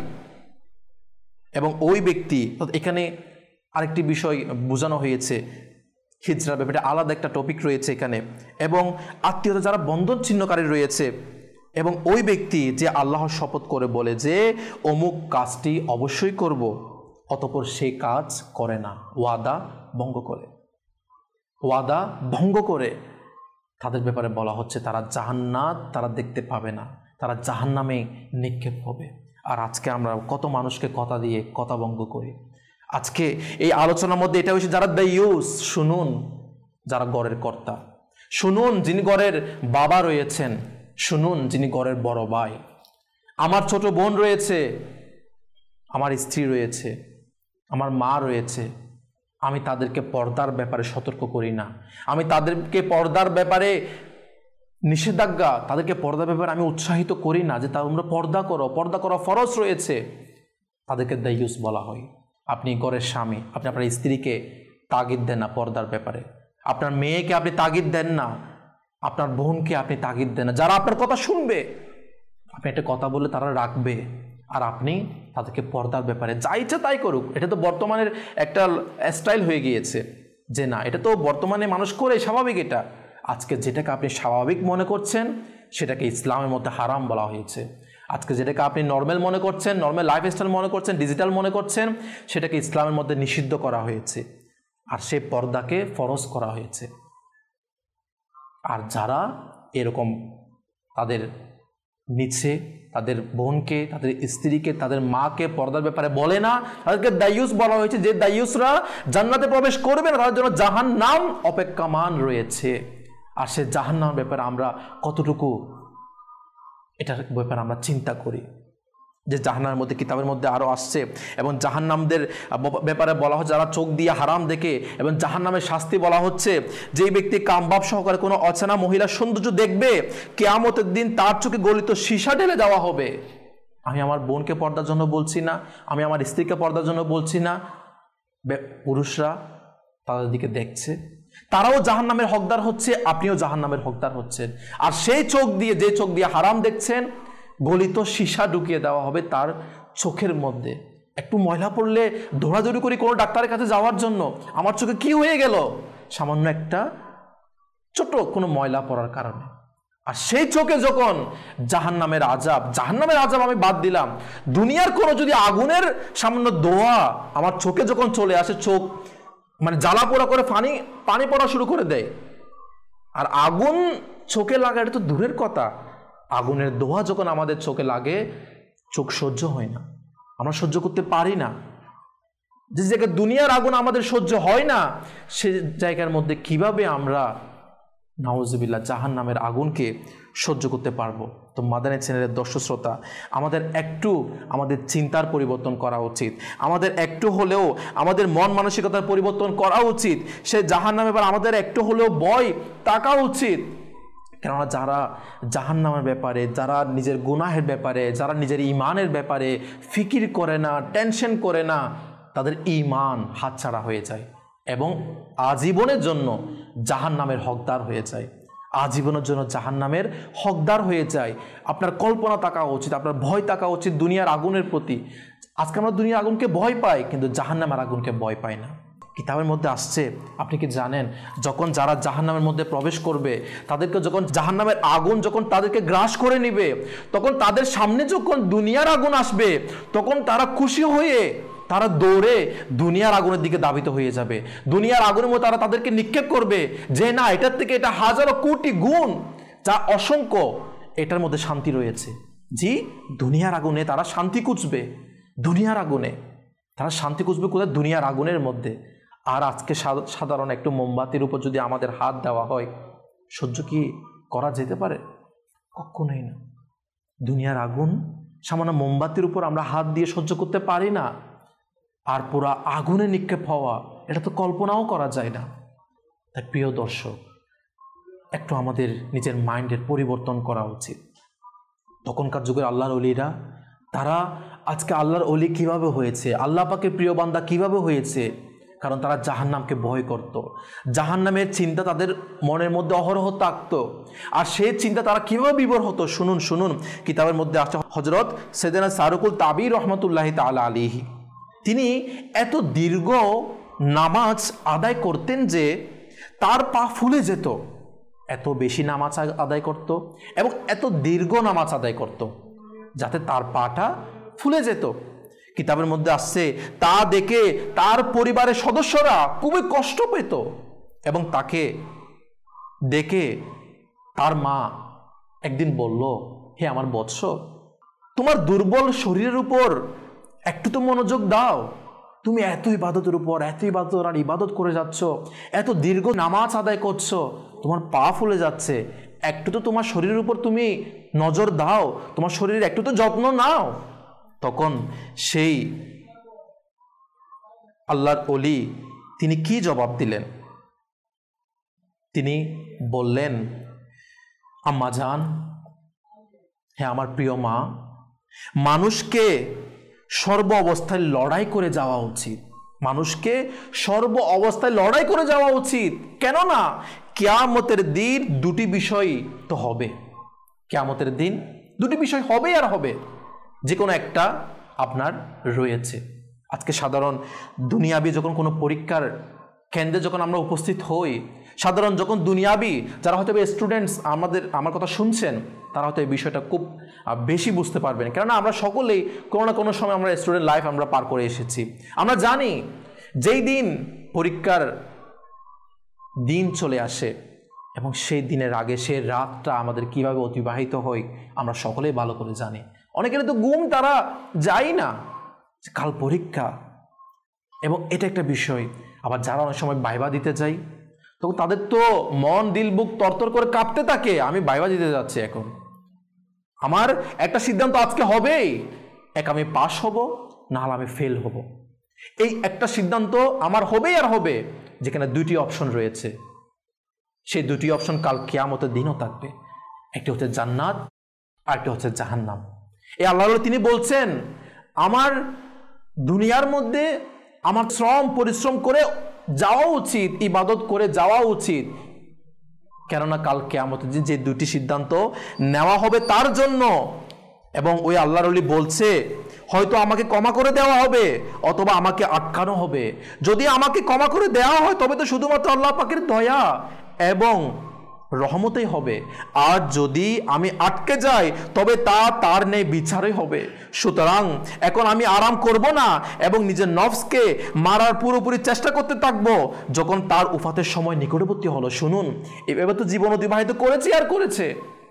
S2: এবং ওই ব্যক্তি, এখানে আরেকটি বিষয় বোঝানো হয়েছে, হিজড়ার ব্যাপারে আলাদা একটা টপিক রয়েছে এখানে, এবং আত্মীয়তা যারা বন্ধন ছিন্নকারী রয়েছে। এবং ওই ব্যক্তি যে আল্লাহর শপথ করে বলে যে অমুক কাজটি অবশ্যই করব, অতঃপর সেই কাজ করে না, ওয়াদা ভঙ্গ করে, ওয়াদা ভঙ্গ করে, তাদের ব্যাপারে বলা হচ্ছে তারা জাহান্নাত তারা দেখতে পাবে না, তারা জাহান্নামে নিক্ষেপ হবে। আর আজকে আমরা কত মানুষকে কথা দিয়ে কথা ভঙ্গ করি। আজকে এই আলোচনার মধ্যে এটা হচ্ছে যারা দায়ুস, শুনুন, যারা ঘরের কর্তা, শুনুন যিনি ঘরের বাবা রয়েছেন, শুনুন যিনি ঘরের বড় ভাই। আমার ছোট বোন রয়েছে, আমার স্ত্রী রয়েছে, আমার মা রয়েছে, আমি তাদেরকে পর্দার ব্যাপারে সতর্ক করি না, আমি তাদেরকে পর্দার ব্যাপারে নিষেধাজ্ঞা, তাদেরকে পর্দার ব্যাপারে আমি উৎসাহিত করি না যে তোমরা পর্দা করো, পর্দা করা ফরজ রয়েছে। তাদেরকে দায়ুস বলা হয়। আপনি ঘরের স্বামী, আপনি আপনার স্ত্রীকে তাগিদ দেন না পর্দার ব্যাপারে, আপনার মেয়েকে আপনি তাগিদ দেন না, আপনার বোনকে আপনি তাগিদ দেন না। যারা আপনার কথা শুনবে, আপনি একটা কথা বললে তারা রাখবে, আর আপনি তাদেরকে পর্দার ব্যাপারে যা ইচ্ছা তাই করুক। এটা তো বর্তমানের একটা স্টাইল হয়ে গিয়েছে যে না, এটা তো বর্তমানে মানুষ করে, স্বাভাবিক এটা। আজকে যেটাকে আপনি স্বাভাবিক মনে করছেন সেটাকে ইসলামের মধ্যে হারাম বলা হয়েছে। আজকে যেটাকে আপনি নর্মাল মনে করছেন, নর্মাল লাইফস্টাইল মনে করছেন, ডিজিটাল মনে করছেন, সেটাকে ইসলামের মধ্যে নিষিদ্ধ করা হয়েছে, আর সে পর্দাকে ফরজ করা হয়েছে। আর যারা এরকম তাদের নিচে তাদের বোনকে, তাদের স্ত্রীকে, তাদের মাকে পর্দার ব্যাপারে বলে না, তাদেরকে দায়ুস বলা হয়েছে। যে দায়ুসরা জান্নাতে প্রবেশ করবে না, তাদের জন্য জাহান্নাম অপেক্ষমান রয়েছে। আর সে জাহান্নামের ব্যাপারে আমরা কতটুকু এটার ব্যাপারে আমরা চিন্তা করি, যে জাহান্নামের মধ্যে কিতাবের মধ্যে আরও আসছে, এবং জাহান্নামদের ব্যাপারে বলা হচ্ছে যারা চোখ দিয়ে হারাম দেখে, এবং জাহান্নামের শাস্তি বলা হচ্ছে যেই ব্যক্তি কামবাব সহকারে কোনো অচেনা মহিলার সৌন্দর্য দেখবে, কিয়ামতের দিন তার চোখে গলিত সীসা ঢেলে দেওয়া হবে। আমি আমার বোনকে পর্দার জন্য বলছি না, আমি আমার স্ত্রীকে পর্দার জন্য বলছি না, পুরুষরা তাদের দিকে দেখছে, তারাও জাহান্নামের হকদার হচ্ছে, আপনিও জাহান্নামের হকদার হচ্ছেন। আর সেই চোখ দিয়ে, যে চোখ দিয়ে হারাম দেখছেন, গলিত সীসা ঢুকিয়ে দেওয়া হবে তার চোখের মধ্যে। একটু ময়লা পড়লে দৌড়াদৌড়ি করি কোনো ডাক্তারের কাছে যাওয়ার জন্য, আমার চোখে কি হয়ে গেল, সামান্য একটা ছোট কোনো ময়লা পড়ার কারণে। আর সেই চোখে যখন জাহান্নামের আযাব, জাহান্নামের আযাব আমি বাদ দিলাম, দুনিয়ার কোনো যদি আগুনের সামান্য দোয়া আমার চোখে যখন চলে আসে, চোখ মানে জ্বালা পোড়া করে পানি পানি পড়া শুরু করে দেয়। আর আগুন চোখে লাগা এটা তো দূরের কথা, আগুনের দোয়া যখন আমাদের চোখে লাগে, চোখ সহ্য হয় না, আমরা সহ্য করতে পারি না। যে জায়গায় দুনিয়ার আগুন আমাদের সহ্য হয় না, সে জায়গার মধ্যে কিভাবে আমরা নাউজুবিল্লাহ জাহান্নামের আগুনকে সহ্য করতে পারবো? তো মাদানী চ্যানেলের দর্শক শ্রোতা, আমাদের একটু আমাদের চিন্তার পরিবর্তন করা উচিত, আমাদের একটু হলেও আমাদের মন মানসিকতার পরিবর্তন করা উচিত। সে জাহান্নামে এবার আমাদের একটু হলেও ভয় থাকা উচিত। কেননা যারা জাহান্নামের ব্যাপারে, যারা নিজের গুনাহের ব্যাপারে, যারা নিজের ইমানের ব্যাপারে ফিকির করে না, টেনশন করে না, তাদের ইমান হাতছাড়া হয়ে যায় এবং আজীবনের জন্য জাহান্নামের হকদার হয়ে যায়, আজীবনের জন্য জাহান্নামের হকদার হয়ে যায়। আপনার কল্পনা থাকা উচিত, আপনার ভয় থাকা উচিত দুনিয়ার আগুনের প্রতি। আজকে আমরা দুনিয়ার আগুনকে ভয় পাই, কিন্তু জাহান্নামের আগুনকে ভয় পাই না। কিতাবের মধ্যে আসছে, আপনি কি জানেন, যখন যারা জাহান্নামের মধ্যে প্রবেশ করবে, তাদেরকে যখন জাহান্নামের আগুন যখন তাদেরকে গ্রাস করে নিবে, তখন তাদের সামনে যখন দুনিয়ার আগুন আসবে, তখন তারা খুশি হয়ে তারা দৌড়ে দুনিয়ার আগুনের দিকে ধাবিত হয়ে যাবে। দুনিয়ার আগুনের মধ্যে তারা তাদেরকে নিক্ষেপ করবে যে না, এটার থেকে এটা হাজারো কোটি গুণ, যা অসংখ্য, এটার মধ্যে শান্তি রয়েছে। জি, দুনিয়ার আগুনে তারা শান্তি খুঁজবে, দুনিয়ার আগুনে তারা শান্তি খুঁজবে কোথায়? দুনিয়ার আগুনের মধ্যে। আর আজকে সাধারণ একটু মোমবাতির উপর যদি আমাদের হাত দেওয়া হয়, সহ্য কি করা যেতে পারে? কখনোই না। দুনিয়ার আগুন সামান্য মোমবাতির উপর আমরা হাত দিয়ে সহ্য করতে পারি না, আর পুরা আগুনে নিক্ষেপ হওয়া, এটা তো কল্পনাও করা যায় না। তাই প্রিয় দর্শক, একটু আমাদের নিজের মাইন্ডের পরিবর্তন করা উচিত। তখনকার যুগের আল্লাহর ওলিরা, তারা আজকে আল্লাহর ওলি কিভাবে হয়েছে, আল্লাহ পাকের প্রিয় বান্দা কিভাবে হয়েছে? কারণ তারা জাহান্নামকে ভয় করত, জাহান্নামের চিন্তা তাদের মনের মধ্যে অহরহ থাকত। আর সেই চিন্তা তারা কিভাবে বিবর হতো, শুনুন শুনুন কিতাবের মধ্যে আসছে। হযরত সাইয়েদনা সারুকুল তাবি রহমতুল্লাহি তাআলা আলাইহি, তিনি এত দীর্ঘ নামাজ আদায় করতেন যে তার পা ফুলে যেত। এত বেশি নামাজ আদায় করত এবং এত দীর্ঘ নামাজ আদায় করত যাতে তার পাটা ফুলে যেত। কিতাবের মধ্যে আসছে, তা দেখে তার পরিবারের সদস্যরা খুবই কষ্ট পেত এবং তাকে দেখে তার মা একদিন বলল, হে আমার বৎস, তোমার দুর্বল শরীরের উপর একটু তো মনোযোগ দাও। তুমি এত ইবাদতের উপর এত ইবাদত আর ইবাদত করে যাচ্ছ, এত দীর্ঘ নামাজ আদায় করছো, তোমার পা ফুলে যাচ্ছে, একটু তো তোমার শরীরের উপর তুমি নজর দাও, তোমার শরীরের একটু তো যত্ন নাও। তখন সেই আল্লাহর ওলি তিনি কি জবাব দিলেন? তিনি বললেন, আম্মা জান, হে আমার প্রিয় মা, মানুষকে সর্ব অবস্থায় লড়াই করে যাওয়া উচিত, মানুষকে সর্ব অবস্থায় লড়াই করে যাওয়া উচিত। কেননা কিয়ামতের দিন দুটি বিষয় তো হবে, কিয়ামতের দিন দুটি বিষয় হবে আর হবে, যে কোনো একটা আপনার রয়েছে। আজকে সাধারণ দুনিয়াবি যখন কোনো পরীক্ষার কেন্দ্রে যখন আমরা উপস্থিত হই, সাধারণ যখন দুনিয়াবি যারা হয়তো স্টুডেন্টস আমাদের আমার কথা শুনছেন, তারা হয়তো এই বিষয়টা খুব বেশি বুঝতে পারবেন, কেননা আমরা সকলেই কোনো না কোনো সময় আমরা স্টুডেন্ট লাইফ আমরা পার করে এসেছি। আমরা জানি যেই দিন পরীক্ষার দিন চলে আসে এবং সেই দিনের আগে সেই রাতটা আমাদের কিভাবে অতিবাহিত হয় আমরা সকলেই ভালো করে জানি। অনেকের তো ঘুম তারা যায় না, কাল পরীক্ষা, এবং এটা একটা বিষয়। আবার যারা অনেক সময় ভাইবা দিতে যাই, তখন তাদের তো মন দিল বুক তরতর করে কাঁপতে থাকে, আমি ভাইবা দিতে যাচ্ছি, এখন আমার একটা সিদ্ধান্ত আজকে হবেই, এক আমি পাস হব, না হলে আমি ফেল হব। এই একটা সিদ্ধান্ত আমার হবেই আর হবে, যেখানে দুইটি অপশন রয়েছে। সেই দুটি অপশন কাল কিয়ামতের দিনও থাকবে, একটি হচ্ছে জান্নাত আর একটি হচ্ছে জাহান্নাম। এই আল্লাহ তিনি বলছেন আমার দুনিয়ার মধ্যে আমার শ্রম পরিশ্রম করে যাওয়া উচিত, ইবাদত করে যাওয়া উচিত, কেননা কাল কিয়ামতের দিন যে দুটি সিদ্ধান্ত নেওয়া হবে তার জন্য। এবং ওই আল্লাহর ওলি বলছে হয়তো আমাকে ক্ষমা করে দেওয়া হবে অথবা আমাকে আটকানো হবে। যদি আমাকে ক্ষমা করে দেওয়া হয় তবে তো শুধুমাত্র আল্লাহ পাকের দয়া এবং রহমতেই হবে, আর যদি আমি আটকে যাই তবে তা তার নেই বিচারই হবে। সুতরাং এখন আমি আরাম করব না এবং নিজের নফসকে মারার পুরোপুরি চেষ্টা করতে থাকবো যখন তার উফাতের সময় নিকটবর্তী হলো। শুনুন, এভাবে তো জীবন অতিবাহিত করেছে আর করেছে,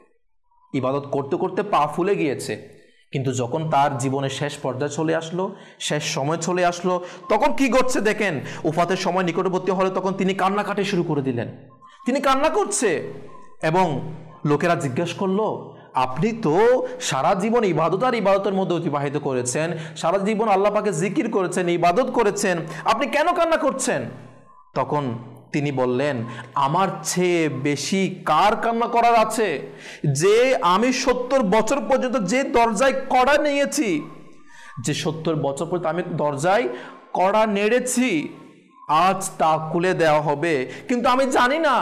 S2: ইবাদত করতে করতে পা ফুলে গিয়েছে, কিন্তু যখন তার জীবনের শেষ পর্যায়ে চলে আসলো, শেষ সময় চলে আসলো, তখন কি ঘটছে দেখেন। উফাতের সময় নিকটবর্তী হলে তখন তিনি কান্নাকাটি শুরু করে দিলেন। তিনি কান্না করছে এবং লোকেরা জিজ্ঞেস করলো আপনি তো সারা জীবন ইবাদত আর ইবাদতের মধ্যে অতিবাহিত করেছেন, সারা জীবন আল্লাহ পাকে জিকির করেছেন, ইবাদত করেছেন, আপনি কেন কান্না করছেন? তখন তিনি বললেন আমার চেয়ে বেশি কার কান্না করার আছে, যে আমি সত্তর বছর পর্যন্ত যে দরজায় কড়া নিয়েছি, যে সত্তর বছর পর্যন্ত আমি দরজায় কড়া নেড়েছি, আজ তা খুলে দেওয়া হবে, কিন্তু আমি জানি না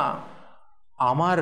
S2: আমার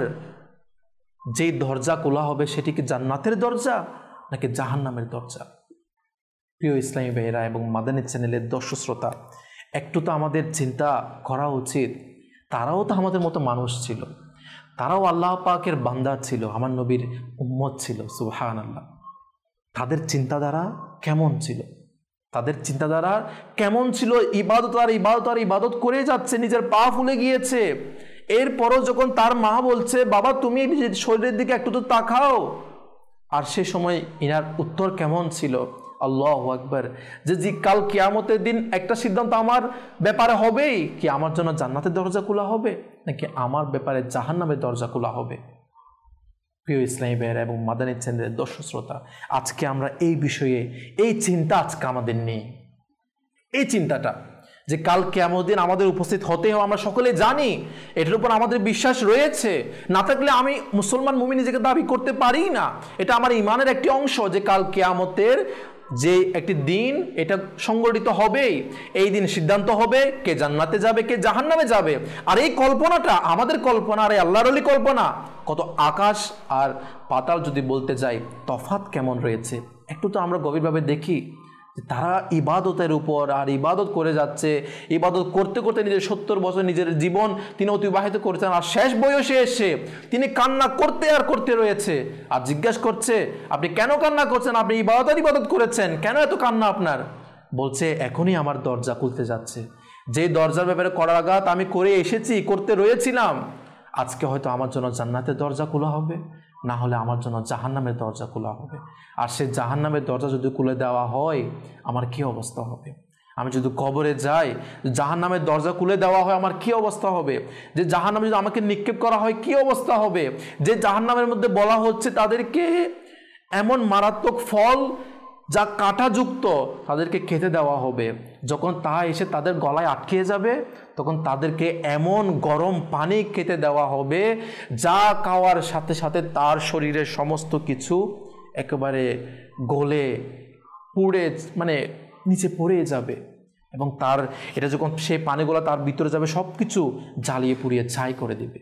S2: যেই দরজা খোলা হবে সেটি কি জান্নাতের দরজা নাকি জাহান্নামের দরজা। প্রিয় ইসলামী ভাইয়েরা এবং মাদানী চ্যানেলের দর্শক শ্রোতা, একটু তো আমাদের চিন্তা করা উচিত। তারাও তো আমাদের মতো মানুষ ছিল, তারাও আল্লাহ পাকের বান্দা ছিল, আমার নবীর উম্মত ছিল, সুবহানাল্লাহ। তাদের চিন্তাধারা কেমন ছিল, তাদের চিন্তাধারা কেমন ছিল? ইবাদত আর ইবাদত আর ইবাদত করে যাচ্ছে, নিজের পা ফুলে গিয়েছে। এরপরও যখন তার মা বলছে বাবা তুমি শরীরের দিকে একটু তো তাকাও, আর সে সময় ইনার উত্তর কেমন ছিল? আল্লাহু আকবার, যে জি কাল কিয়ামতের দিন একটা সিদ্ধান্ত আমার ব্যাপারে হবেই, কি আমার জন্য জান্নাতের দরজা খোলা হবে নাকি আমার ব্যাপারে জাহান্নামের দরজা খোলা হবে। প্রিয় ইসলামী ভাইয়েরা এবং মাদানী চ্যানেলের দর্শক শ্রোতা, আজকে আমরা এই বিষয়ে এই চিন্তা আজকে আমাদের নেই। এই চিন্তাটা যে কাল কিয়ামতের দিন আমাদের উপস্থিত হতে হবে আমরা সকলে জানি, এটার উপর আমাদের বিশ্বাস রয়েছে। না থাকলে আমি মুসলমান মুমিন নিজেকে দাবি করতে পারি না। এটা আমার ইমানের একটি অংশ যে কাল কিয়ামতের যে একটি দিন এটা সংগঠিত হবেই। এই দিন সিদ্ধান্ত হবে কে জান্নাতে যাবে কে জাহান্নামে যাবে। আর এই কল্পনাটা আমাদের কল্পনা আর আল্লাহর ওলি কল্পনা, কত আকাশ আর পাতাল যদি বলতে যাই তফাৎ কেমন রয়েছে। একটু তো আমরা গভীরভাবে দেখি তারা ইবাদতের উপর আর ইবাদত করে যাচ্ছে, ইবাদত করতে করতে নিজের সত্তর বছর নিজের জীবন তিনি অতিবাহিত করেছেন, আর শেষ বয়সে এসে তিনি কান্না করতে আর করতে রয়েছে। আর জিজ্ঞাসা করছে আপনি কেন কান্না করছেন, আপনি ইবাদত আর ইবাদত করেছেন, কেন এত কান্না আপনার? বলছে এখনই আমার দরজা খুলতে যাচ্ছে, যে দরজার ব্যাপারে করার আঘাত আমি করে এসেছি, করতে রয়েছিলাম, আজকে হয়তো আমার জন্য জান্নাতের দরজা খোলা হবে, না হলে আমার জন্য জাহান্নামের দরজা খোলা হবে। আর সে জাহান্নামের দরজা যদি খুলে দেওয়া হয় আমার কি অবস্থা হবে? আমি যদি কবরে যাই, জাহান্নামের দরজা খুলে দেওয়া হয় আমার কি অবস্থা হবে? যে জাহান্নামে যদি আমাকে নিক্ষেপ করা হয় কি অবস্থা হবে? যে জাহান্নামের মধ্যে বলা হচ্ছে তাদেরকে এমন মারাত্মক ফল যা কাঁটাযুক্ত তাদেরকে খেতে দেওয়া হবে, যখন তা এসে তাদের গলায় আটকে যাবে তখন তাদেরকে এমন গরম পানি খেতে দেওয়া হবে যা খাওয়ার সাথে সাথে তার শরীরের সমস্ত কিছু একেবারে গলে পুড়ে মানে নিচে পড়ে যাবে, এবং তার এটা যখন সেই পানিগুলো তার ভিতরে যাবে সব কিছু জ্বালিয়ে পুড়িয়ে ছাই করে দেবে।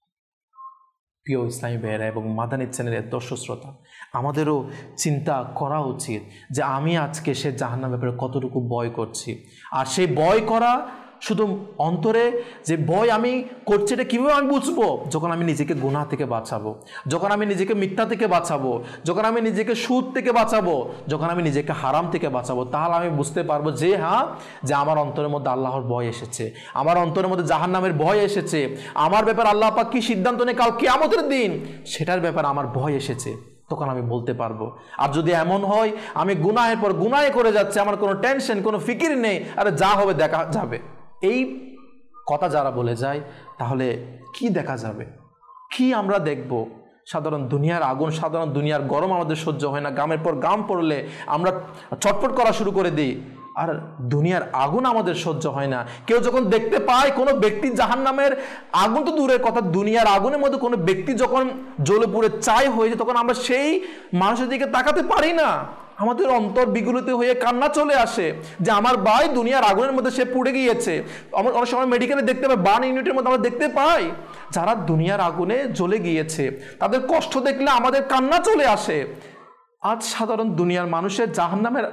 S2: প্রিয় ইসলামী ভাইয়েরা এবং মাদানী চ্যানেলের দর্শক শ্রোতা, আমাদেরও চিন্তা করা উচিত যে আমি আজকে সে জাহান্নামের ব্যাপারে কতটুকু ভয় করছি। আর সেই ভয় করা শুধু অন্তরে যে ভয় আমি করছি, এটা কীভাবে আমি বুঝবো? যখন আমি নিজেকে গুনাহ থেকে বাঁচাবো, যখন আমি নিজেকে মিথ্যা থেকে বাঁচাবো, যখন আমি নিজেকে সুদ থেকে বাঁচাবো, যখন আমি নিজেকে হারাম থেকে বাঁচাবো, তাহলে আমি বুঝতে পারবো যে হ্যাঁ, যে আমার অন্তরের মধ্যে আল্লাহর ভয় এসেছে, আমার অন্তরের মধ্যে জাহান্নামের ভয় এসেছে, আমার ব্যাপারে আল্লাহ পাক কি সিদ্ধান্ত নেই কাল কিয়ামতের দিন সেটার ব্যাপারে আমার ভয় এসেছে, তখন আমি বলতে পারবো। আর যদি এমন হয় আমি গুনাহের পর গুনাহে করে যাচ্ছে, আমার কোনো টেনশন, কোনো ফিকির নেই, আরে যা হবে দেখা যাবে, এই কথা যারা বলে যায়, তাহলে কি দেখা যাবে? কি আমরা দেখব? সাধারণ দুনিয়ার আগুন, সাধারণ দুনিয়ার গরম আমাদের সহ্য হয় না, গামের পর গাম পড়লে আমরা ছটফট করা শুরু করে দিই, আর দুনিয়ার আগুন আমাদের সহ্য হয় না। কেউ যখন দেখতে পায় কোনো ব্যক্তি জাহান্নামের আগুন তো দূরের কথা, দুনিয়ার আগুনের মধ্যে কোনো ব্যক্তি যখন জ্বলে পুড়ে ছাই হয়েছে, তখন আমরা সেই মানুষের দিকে তাকাতে পারি না, আমাদের অন্তর বিগলিত হয়ে কান্না চলে আসে যে আমার ভাই দুনিয়ার আগুনের মধ্যে সে পুড়ে গিয়েছে। আমরা অনেক সময় মেডিকেলে দেখতে পাই, বার্ন ইউনিটের মধ্যে আমরা দেখতে পাই যারা দুনিয়ার আগুনে জ্বলে গিয়েছে, তাদের কষ্ট দেখলে আমাদের কান্না চলে আসে। আজ সাধারণ দুনিয়ার মানুষের জাহান্নামের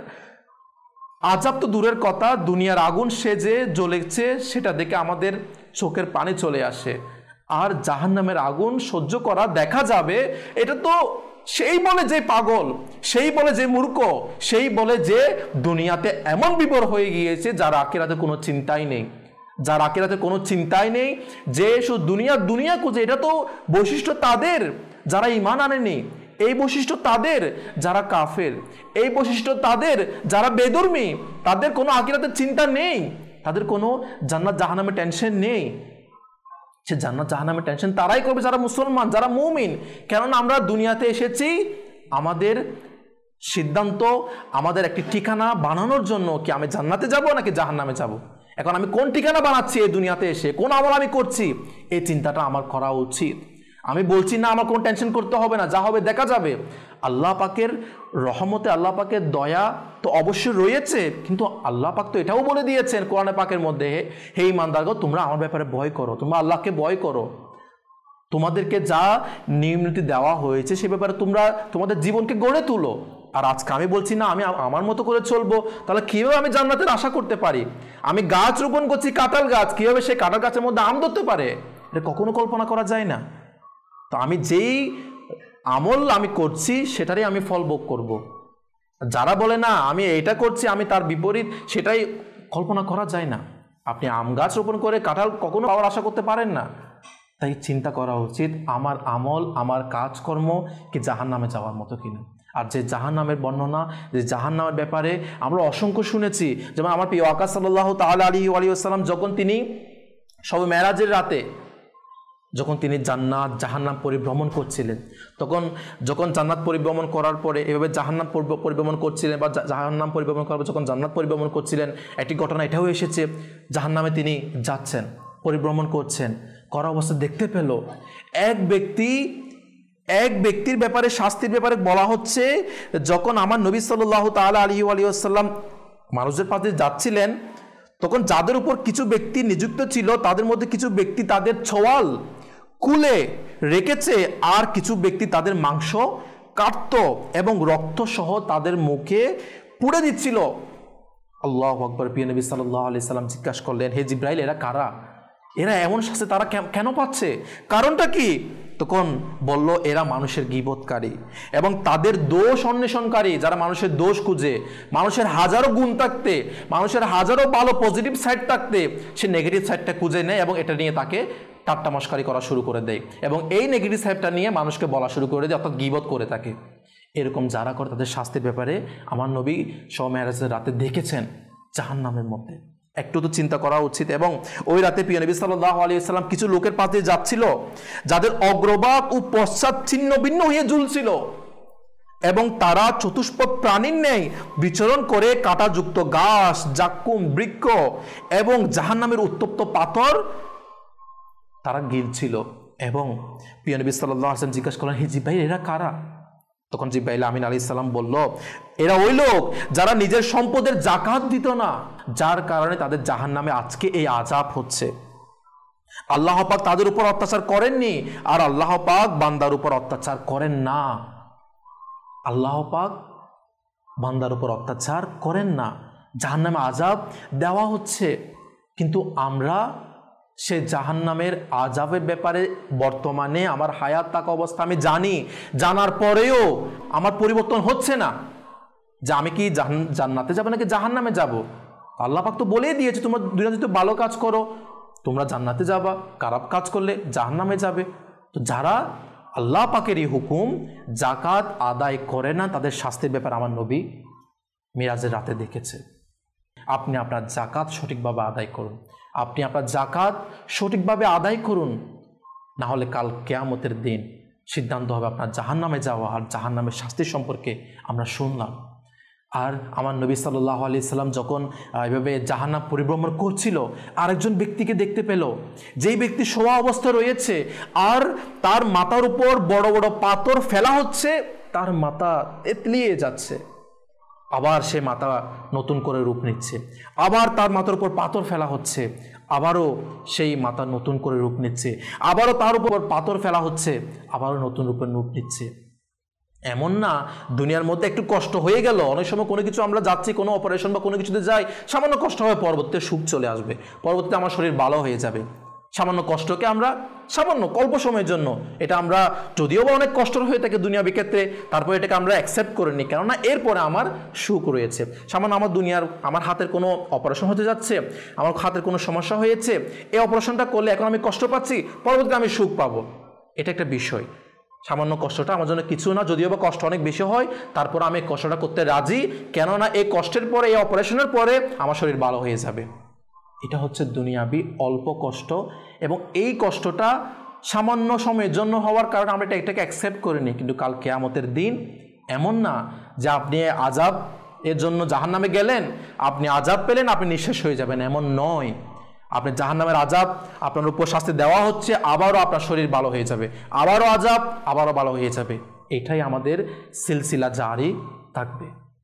S2: আযাব তো দূরের কথা, দুনিয়ার আগুন সে যে জ্বলেছে সেটা দেখে আমাদের চোখের পানি চলে আসে। আর জাহান্নামের আগুন সহ্য করা দেখা যাবে, এটা তো সেই বলে যে পাগল, সেই বলে যে মূর্খ, সেই বলে যে দুনিয়াতে এমন বিবর হয়ে গিয়েছে যার আখিরাতে কোনো চিন্তাই নেই, যার আখিরাতে কোনো চিন্তাই নেই, যে শুধু দুনিয়া দুনিয়া খুঁজে। এটা তো বৈশিষ্ট্য তাদের যারা ঈমান আনেনি, এই বৈশিষ্ট্য তাদের যারা কাফের, এই বৈশিষ্ট্য তাদের যারা বেদর্মী, তাদের কোনো আখিরাতের চিন্তা নেই, তাদের কোনো জান্নাত জাহান্নামের টেনশন নেই। সে জান্নাত জাহান্নামের টেনশন তারাই করবে যারা মুসলমান, যারা মুমিন। কেননা আমরা দুনিয়াতে এসেছি আমাদের সিদ্ধান্ত, আমাদের একটি ঠিকানা বানানোর জন্য, কি আমি জান্নাতে যাব নাকি জাহান্নামে যাব। এখন আমি কোন ঠিকানা বানাচ্ছি এই দুনিয়াতে এসে, কোন আমল আমি করছি, এই চিন্তাটা আমার করা উচিত। আমি বলছি না আমার কোনো টেনশন করতে হবে না, যা হবে দেখা যাবে। আল্লাহ পাকের রহমতে, আল্লাহ পাকের দয়া তো অবশ্যই রয়েছে, কিন্তু আল্লাহ পাক তো এটাও বলে দিয়েছেন কোরআনে পাকের মধ্যে, হে ঈমানদারগণ তোমরা আমার ব্যাপারে ভয় করো, তোমরা আল্লাহকে ভয় করো, তোমাদেরকে যা নিয়ম নীতি দেওয়া হয়েছে সে ব্যাপারে তোমরা তোমাদের জীবনকে গড়ে তুলো। আর আজকে আমি বলছি না আমি আমার মতো করে চলবো, তাহলে কীভাবে আমি জান্নাতের আশা করতে পারি? আমি গাছ রোপণ করছি, কাঁঠাল গাছ, কীভাবে সেই কাঁঠাল গাছের মধ্যে আম ধরতে পারে? এটা কখনো কল্পনা করা যায় না। তো আমি যেই আমল আমি করছি সেটারই আমি ফল ভোগ করব। যারা বলে না আমি এটা করছি আমি তার বিপরীত, সেটাই কল্পনা করা যায় না। আপনি আম গাছ রোপণ করে কাঁঠাল কখনো পাওয়ার আশা করতে পারেন না। তাই চিন্তা করা উচিত আমার আমল, আমার কাজকর্ম কি জাহান্নামে যাওয়ার মতো কিনা। আর যে জাহান্নামের বর্ণনা, যে জাহান্নামের ব্যাপারে আমরা অসংখ্য শুনেছি, যেমন আমার প্রিয় আকা সাল্লাল্লাহু তাআলা আলাইহি ওয়া সাল্লাম যখন তিনি শবে মেরাজের রাতে যখন তিনি জান্নাত জাহান্নাম পরিভ্রমণ করছিলেন, তখন যখন জান্নাত পরিভ্রমণ করার পরে এভাবে জাহান্নাম পরিভ্রমণ করছিলেন বা জাহান্নাম পরিভ্রমণ করার পর যখন জান্নাত পরিভ্রমণ করছিলেন, একটি ঘটনা এটাও এসেছে, জাহান্নামে তিনি যাচ্ছেন, পরিভ্রমণ করছেন, করা অবস্থা দেখতে পেল এক ব্যক্তি এক ব্যক্তির ব্যাপারে, শাস্তির ব্যাপারে বলা হচ্ছে, যখন আমার নবী সাল্লাল্লাহু তাআলা আলাইহি ওয়া সাল্লাম মানুষের পাশে যাচ্ছিলেন, তখন যাদের উপর কিছু ব্যক্তি নিযুক্ত ছিল তাদের মধ্যে কিছু ব্যক্তি তাদের ছোয়াল কুলে রেখেছে, আর কিছু ব্যক্তি তাদের মাংস কাটত এবং রক্ত সহ তাদের মুখে পুড়ে দিচ্ছিল। আল্লাহু আকবার। প্রিয় নবী সাল্লাল্লাহু আলাইহি সাল্লাম জিজ্ঞাসা করলেন, হে জিব্রাইল, এরা কারা? এরা এমন শাস্তি তারা কেন পাচ্ছে? কারণটা কি? তখন বলল, এরা মানুষের গীবতকারী এবং তাদের দোষ অন্বেষণকারী, যারা মানুষের দোষ খুঁজে, মানুষের হাজারো গুণ থাকতে, মানুষের হাজারো ভালো পজিটিভ সাইড থাকতে সে নেগেটিভ সাইডটা খুঁজে নেয় এবং এটা নিয়ে তাকে ঠাট্টা মশকারি করা শুরু করে দেয় এবং এই নেগেটিভ সাইডটা নিয়ে মানুষকে বলা শুরু করে দেয়, অর্থাৎ গীবত করে থাকে। এরকম যারা করে তাদের শাস্তির ব্যাপারে আমার নবী শবে মেরাজের রাতে দেখেছেন জাহান্নামের মধ্যে। একটু তো চিন্তা করা উচিত। এবং ওই রাতে প্রিয় নবী সাল্লাল্লাহু আলাইহি সাল্লাম কিছু লোকের পাশে যাচ্ছিল যাদের অগ্রভাগ ও পশ্চাৎ ছিন্ন ভিন্ন হয়ে ঝুলছিল এবং তারা চতুষ্পদ প্রাণীর ন্যায় বিচরণ করে কাঁটাযুক্ত গাছ, জাক্কুম, বৃক্ষ এবং জাহান্নামের উত্তপ্ত পাথর তারা গিলছিল। এবং প্রিয় নবী সাল্লাল্লাহু আলাইহি ওয়াসাল্লাম জিজ্ঞাসা করলেন, হে জিব্রাইল, এরা কারা? তখন জিব্রাইল আমিন আলাইহিস সালাম বলল, এরা ওই লোক যারা নিজের সম্পদের যাকাত দিত না, যার কারণে তাদের জাহান্নামে আজকে এই আযাব হচ্ছে। আল্লাহ পাক তাদের উপর অত্যাচার করেননি, আর আল্লাহ পাক বান্দার উপর অত্যাচার করেন না। আল্লাহ পাক বান্দার উপর অত্যাচার করেন না, জাহান্নামে আযাব দেওয়া হচ্ছে। কিন্তু আমরা সে জাহান্নামের আযাবের ব্যাপারে বর্তমানে আমার হায়াত থাকা অবস্থা আমি জানি, জানার পরেও আমার পরিবর্তন হচ্ছে না যে আমি কি জান্নাতে যাবো নাকি জাহান্নামে যাব। আল্লাহ পাক তো বলেই দিয়েছে তোমরা দুনিয়াতে যদি ভালো কাজ করো তোমরা জান্নাতে যাবা, খারাপ কাজ করলে জাহান্নামে যাবে। তো যারা আল্লাহ পাকের এই হুকুম যাকাত আদায় করে না তাদের শাস্তির ব্যাপারে আমার নবী মিরাজের রাতে দেখেছে। আপনি আপনার যাকাত সঠিকভাবে আদায় করুন, আপনি আপনার যাকাত সঠিকভাবে আদায় করুন, না হলে কাল কিয়ামতের দিন সিদ্ধান্ত হবে আপনার জাহান্নামে যাওয়া। আর জাহান্নামের শাস্তি সম্পর্কে আমরা শুনলাম। আর আমার নবী সাল্লাল্লাহু আলাইহি সাল্লাম যখন এভাবে জাহান্নাম পরিভ্রমণ করছিল আরেকজন ব্যক্তিকে দেখতে পেল, যেই ব্যক্তি শোয়া অবস্থা রয়েছে আর তার মাথার উপর বড় বড় পাথর ফেলা হচ্ছে, তার মাথা তেতলিয়ে যাচ্ছে, আবার সে মাথা নতুন করে রূপ নিচ্ছে, আবার তার মাথার উপর পাথর ফেলা হচ্ছে, আবারও সেই মাথা নতুন করে রূপ নিচ্ছে, আবারও তার উপর পাথর ফেলা হচ্ছে, আবারও নতুন রূপে রূপ নিচ্ছে। এমন না দুনিয়ার মধ্যে একটু কষ্ট হয়ে গেল, অনেক সময় কোনো কিছু আমরা যাচ্ছি কোনো অপারেশন বা কোনো কিছুতে যাই, সামান্য কষ্ট হবে, পরবর্তীতে সুখ চলে আসবে, পরবর্তীতে আমার শরীর ভালো হয়ে যাবে। সামান্য কষ্টকে আমরা সামান্য অল্প সময়ের জন্য এটা আমরা যদিও বা অনেক কষ্ট হয়ে থাকে দুনিয়াবি ক্ষেত্রে, তারপর এটাকে আমরা অ্যাকসেপ্ট করে নিই, কেননা এরপরে আমার সুখ রয়েছে। সামান্য আমার দুনিয়ার আমার হাতের কোনো অপারেশন হতে যাচ্ছে, আমার হাতের কোনো সমস্যা হয়েছে, এই অপারেশনটা করলে এখন আমি কষ্ট পাচ্ছি, পরবর্তীতে আমি সুখ পাবো, এটা একটা বিষয়। সামান্য কষ্টটা আমার জন্য কিছু না, যদিও বা কষ্ট অনেক বেশি হয়, তারপর আমি কষ্টটা করতে রাজি, কেননা এই কষ্টের পরে এই অপারেশনের পরে আমার শরীর ভালো হয়ে যাবে। এটা হচ্ছে দুনিয়াবি অল্প কষ্ট, এবং এই কষ্টটা সামান্য সময়ের জন্য হওয়ার কারণে আমরা এটা এটাকে অ্যাকসেপ্ট করে নিই। কিন্তু কাল কিয়ামতের দিন এমন না যে আপনি আযাব এর জন্য জাহান্নামে গেলেন, আপনি আযাব পেলেন, আপনি নিঃশেষ হয়ে যাবেন, এমন নয়। আপনি জাহান্নামের আযাব আপনার উপর শাস্তি দেওয়া হচ্ছে, আবারও আপনার শরীর ভালো হয়ে যাবে, আবারও আযাব, আবারও ভালো হয়ে যাবে, এটাই আমাদের সিলসিলা জারি থাকবে।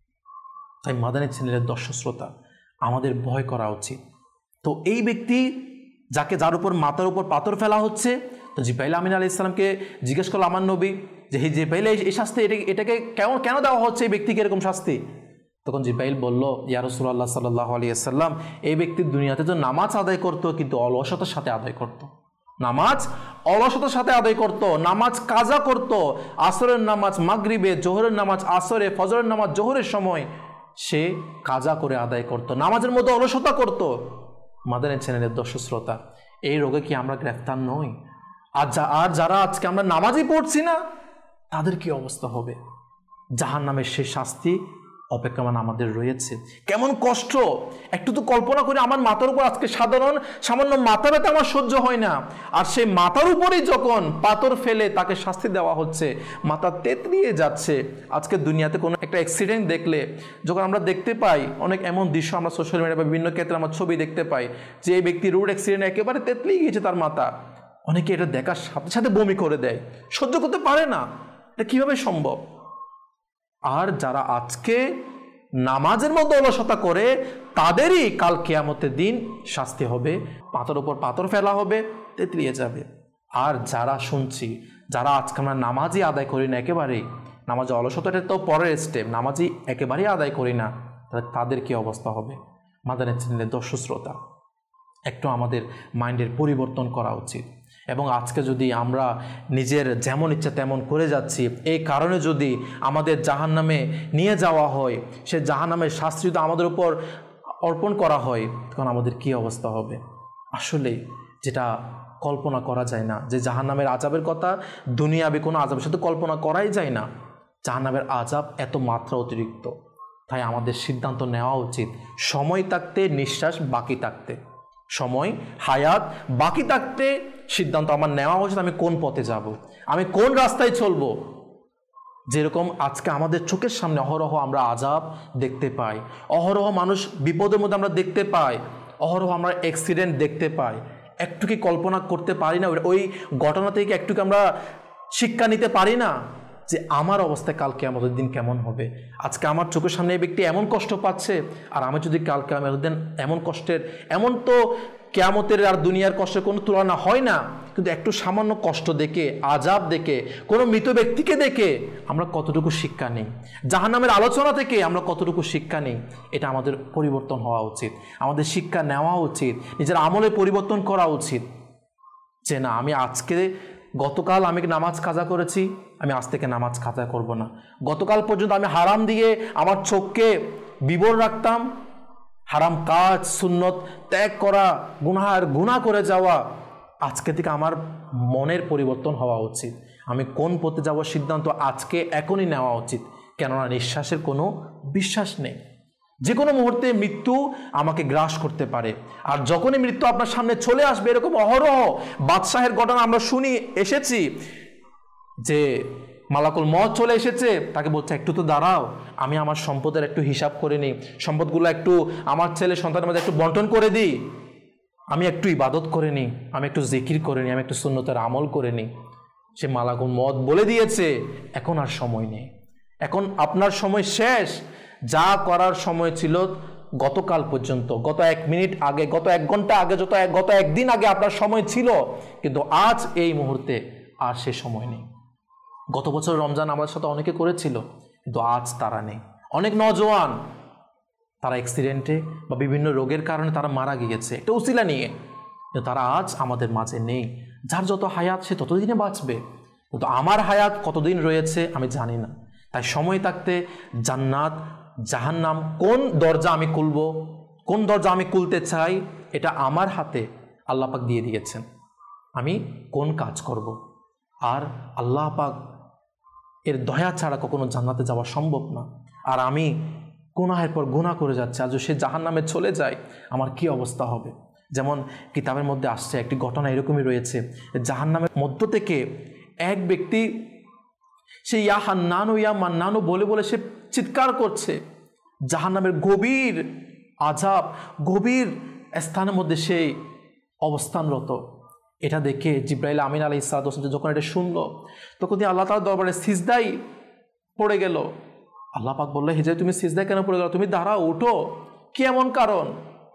S2: তাই মাদানী চ্যানেলের দর্শক শ্রোতা, আমাদের ভয় করা উচিত। তো এই ব্যক্তি যাকে যার উপর মাথার উপর পাথর ফেলা হচ্ছে, তো জিব্রাইল আমিন আলাইহিস সালামকে জিজ্ঞেস করলো আমার নবী যে হে জিব্রাইল, এই শাস্তি এটাকে কেমন কেন দেওয়া হচ্ছে এই ব্যক্তিকে এরকম শাস্তি? তখন জিব্রাইল বলল, ইয়া রাসূলুল্লাহ সাল্লাল্লাহু আলাইহি ওয়াসাল্লাম, এই ব্যক্তি দুনিয়াতে তো নামাজ আদায় করতো কিন্তু অলসতার সাথে আদায় করত, নামাজ অলসতার সাথে আদায় করত, নামাজ কাজা করত, আসরের নামাজ মাগরিবে, জোহরের নামাজ আসরে, ফজরের নামাজ জোহরের সময় সে কাজা করে আদায় করত, নামাজের মধ্যে অলসতা করত। মাদানী চ্যানেলের দর্শক শ্রোতা, এই রোগে কি আমরা গ্রেফতার নই? আর যা আর যারা আজকে আমরা নামাজই পড়ছি না তাদের কি অবস্থা হবে? জাহান্নামের সেই শাস্তি অপেক্ষমান আমাদের রয়েছে। কেমন কষ্ট একটু তো কল্পনা করে, আমার মাথার উপর আজকে সাধারণ সামান্য মাথা ব্যথা আমার সহ্য হয় না, আর সেই মাথার উপরেই যখন পাথর ফেলে তাকে শাস্তি দেওয়া হচ্ছে, মাথা তেতলিয়ে যাচ্ছে। আজকে দুনিয়াতে কোনো একটা অ্যাক্সিডেন্ট দেখলে যখন আমরা দেখতে পাই, অনেক এমন দৃশ্য আমরা সোশ্যাল মিডিয়া বা বিভিন্ন ক্ষেত্রে আমার ছবি দেখতে পাই যে এই ব্যক্তি রোড অ্যাক্সিডেন্টে একেবারে তেতলিয়ে গিয়েছে তার মাথা, অনেকে এটা দেখার সাথে সাথে বমি করে দেয়, সহ্য করতে পারে না, এটা কীভাবে সম্ভব? আর যারা আজকে নামাজের মধ্যে অলসতা করে তাদেরই কাল কিয়ামতের দিন শাস্তি হবে, পাথর উপর পাথর ফেলা হবে, তেতলিয়ে যাবে। আর যারা শুনছি, যারা আজকে আমরা নামাজই আদায় করি না, একেবারেই নামাজে অলসতাটা তো পরের স্টেপ, নামাজই একেবারেই আদায় করি না, তাহলে তাদের কি অবস্থা হবে? মাদানী চ্যানেলের দর্শক শ্রোতা, একটু আমাদের মাইন্ডের পরিবর্তন করা উচিত। এবং আজকে যদি আমরা নিজের যেমন ইচ্ছা তেমন করে যাচ্ছি, এই কারণে যদি আমাদের জাহান্নামে নিয়ে যাওয়া হয়, সে জাহান্নামের শাস্তি যদি আমাদের উপর অর্পণ করা হয়, তখন আমাদের কি অবস্থা হবে? আসলে যেটা কল্পনা করা যায় না, যে জাহান্নামের আযাবের কথা দুনিয়াবি কোনো আযাবের সাথে কল্পনা করাই যায় না। জাহান্নামের আযাব এত মাত্রা অতিরিক্ত। তাই আমাদের সিদ্ধান্ত নেওয়া উচিত সময় থাকতে, নিঃশ্বাস বাকি থাকতে, সময় হায়াত বাকি থাকতে সিদ্ধান্ত আমার নেওয়া উচিত আমি কোন পথে যাব, আমি কোন রাস্তায় চলবো। যেরকম আজকে আমাদের চোখের সামনে অহরহ আমরা আযাব দেখতে পাই, অহরহ মানুষ বিপদের মধ্যে আমরা দেখতে পাই, অহরহ আমরা অ্যাক্সিডেন্ট দেখতে পাই, একটু কি কল্পনা করতে পারি না ওই ঘটনা থেকে একটু কি আমরা শিক্ষা নিতে পারি না? যে আমার অবস্থায় কাল কিয়ামতের দিন কেমন হবে। আজকে আমার চোখের সামনে এই ব্যক্তি এমন কষ্ট পাচ্ছে, আর আমি যদি কাল কিয়ামতের দিন এমন কষ্টের, এমন তো কিয়ামতের আর দুনিয়ার কষ্টের কোনো তুলনা হয় না, কিন্তু একটু সামান্য কষ্ট দেখে, আযাব দেখে, কোনো মৃত ব্যক্তিকে দেখে আমরা কতটুকু শিক্ষা নিই, জাহান্নামের আলোচনা থেকে আমরা কতটুকু শিক্ষা নিই, এটা আমাদের পরিবর্তন হওয়া উচিত, আমাদের শিক্ষা নেওয়া উচিত, নিজের আমলে পরিবর্তন করা উচিত। যে না, আমি আজকে, গতকাল আমি নামাজ কাজা করেছি, আমি আজ থেকে নামাজ কাজা করব না। গতকাল পর্যন্ত আমি হারাম দিয়ে আমার চোখকে বিবর রাখতাম, হারাম কাজ, সুন্নত ত্যাগ করা, গুনাহার গুনাহ করে যাওয়া, আজকে থেকে আমার মনের পরিবর্তন হওয়া উচিত। আমি কোন পথে যাব সিদ্ধান্ত আজকে এখনই নেওয়া উচিত, কেননা নিঃশ্বাসের কোনো বিশ্বাস নেই। যে কোনো মুহূর্তে মৃত্যু আমাকে গ্রাস করতে পারে, আর যখনই মৃত্যু আপনার সামনে চলে আসবে, এরকম অহরহ বাদশাহের ঘটনা আমরা শুনি এসেছি, যে মালাকুল মওত চলে এসেছে, তাকে বলছে একটু তো দাঁড়াও, আমি আমার সম্পদের একটু হিসাব করে নিই, সম্পদগুলো একটু আমার ছেলে সন্তানের মধ্যে একটু বন্টন করে দিই, আমি একটু ইবাদত করে নিই, আমি একটু জিকির করে নিই, আমি একটু সুন্নতের আমল করে নিই। সে মালাকুল মওত বলে দিয়েছে এখন আর সময় নেই, এখন আপনার সময় শেষ। যা করার সময় ছিল গতকাল পর্যন্ত, গত এক মিনিট আগে, গত এক ঘন্টা আগে, যত গত একদিন আগে আপনার সময় ছিল, কিন্তু আজ এই মুহূর্তে আর সে সময় নেই। গত বছর রমজান আমাদের সাথে অনেকে করেছিল, কিন্তু আজ তারা নেই। অনেক নওজোয়ান তারা অ্যাক্সিডেন্টে বা বিভিন্ন রোগের কারণে তারা মারা গিয়েছে একটা উসিলা নিয়ে, কিন্তু তারা আজ আমাদের মাঝে নেই। যার যত হায়াত সে ততদিনে বাঁচবে, কিন্তু আমার হায়াত কতদিন রয়েছে আমি জানি না। তাই সময় থাকতে জান্নাত, জাহান্নাম, কোন দরজা আমি খুলব, কোন দরজা আমি খুলতে চাই, এটা আমার হাতে আল্লাহ পাক দিয়ে দিয়েছেন। আমি কোন কাজ করব, আর আল্লাহ পাক এর দয়া ছাড়া কখনো জান্নাতে যাওয়া সম্ভব না। আর আমি গুনাহের পর গুনাহ করে যাচ্ছি, আজ সে জাহান্নামে চলে যায়, আমার কি অবস্থা হবে। যেমন কিতাবের মধ্যে আসছে একটি ঘটনা এরকমই রয়েছে, জাহান্নামের মধ্য থেকে এক ব্যক্তি, সে ইয়া হান্নানু ইয়া মান্নানু বলে বলে সে চিৎকার করছে, জাহান্নামের গভীর আযাব, গভীর স্থানের মধ্যে সে অবস্থানরত। এটা দেখে জিবরাইল আমিন আলাইহিস সালাতু ওয়াস সালাম যখন এটা শুনলো, তখন তিনি আল্লাহ তাআলার দরবারে সিজদায় পড়ে গেল। আল্লাহ পাক বলল, হে যে তুমি সিজদায় কেন পড়ে গেল, তুমি দাঁড়াও, উঠো, কি এমন কারণ?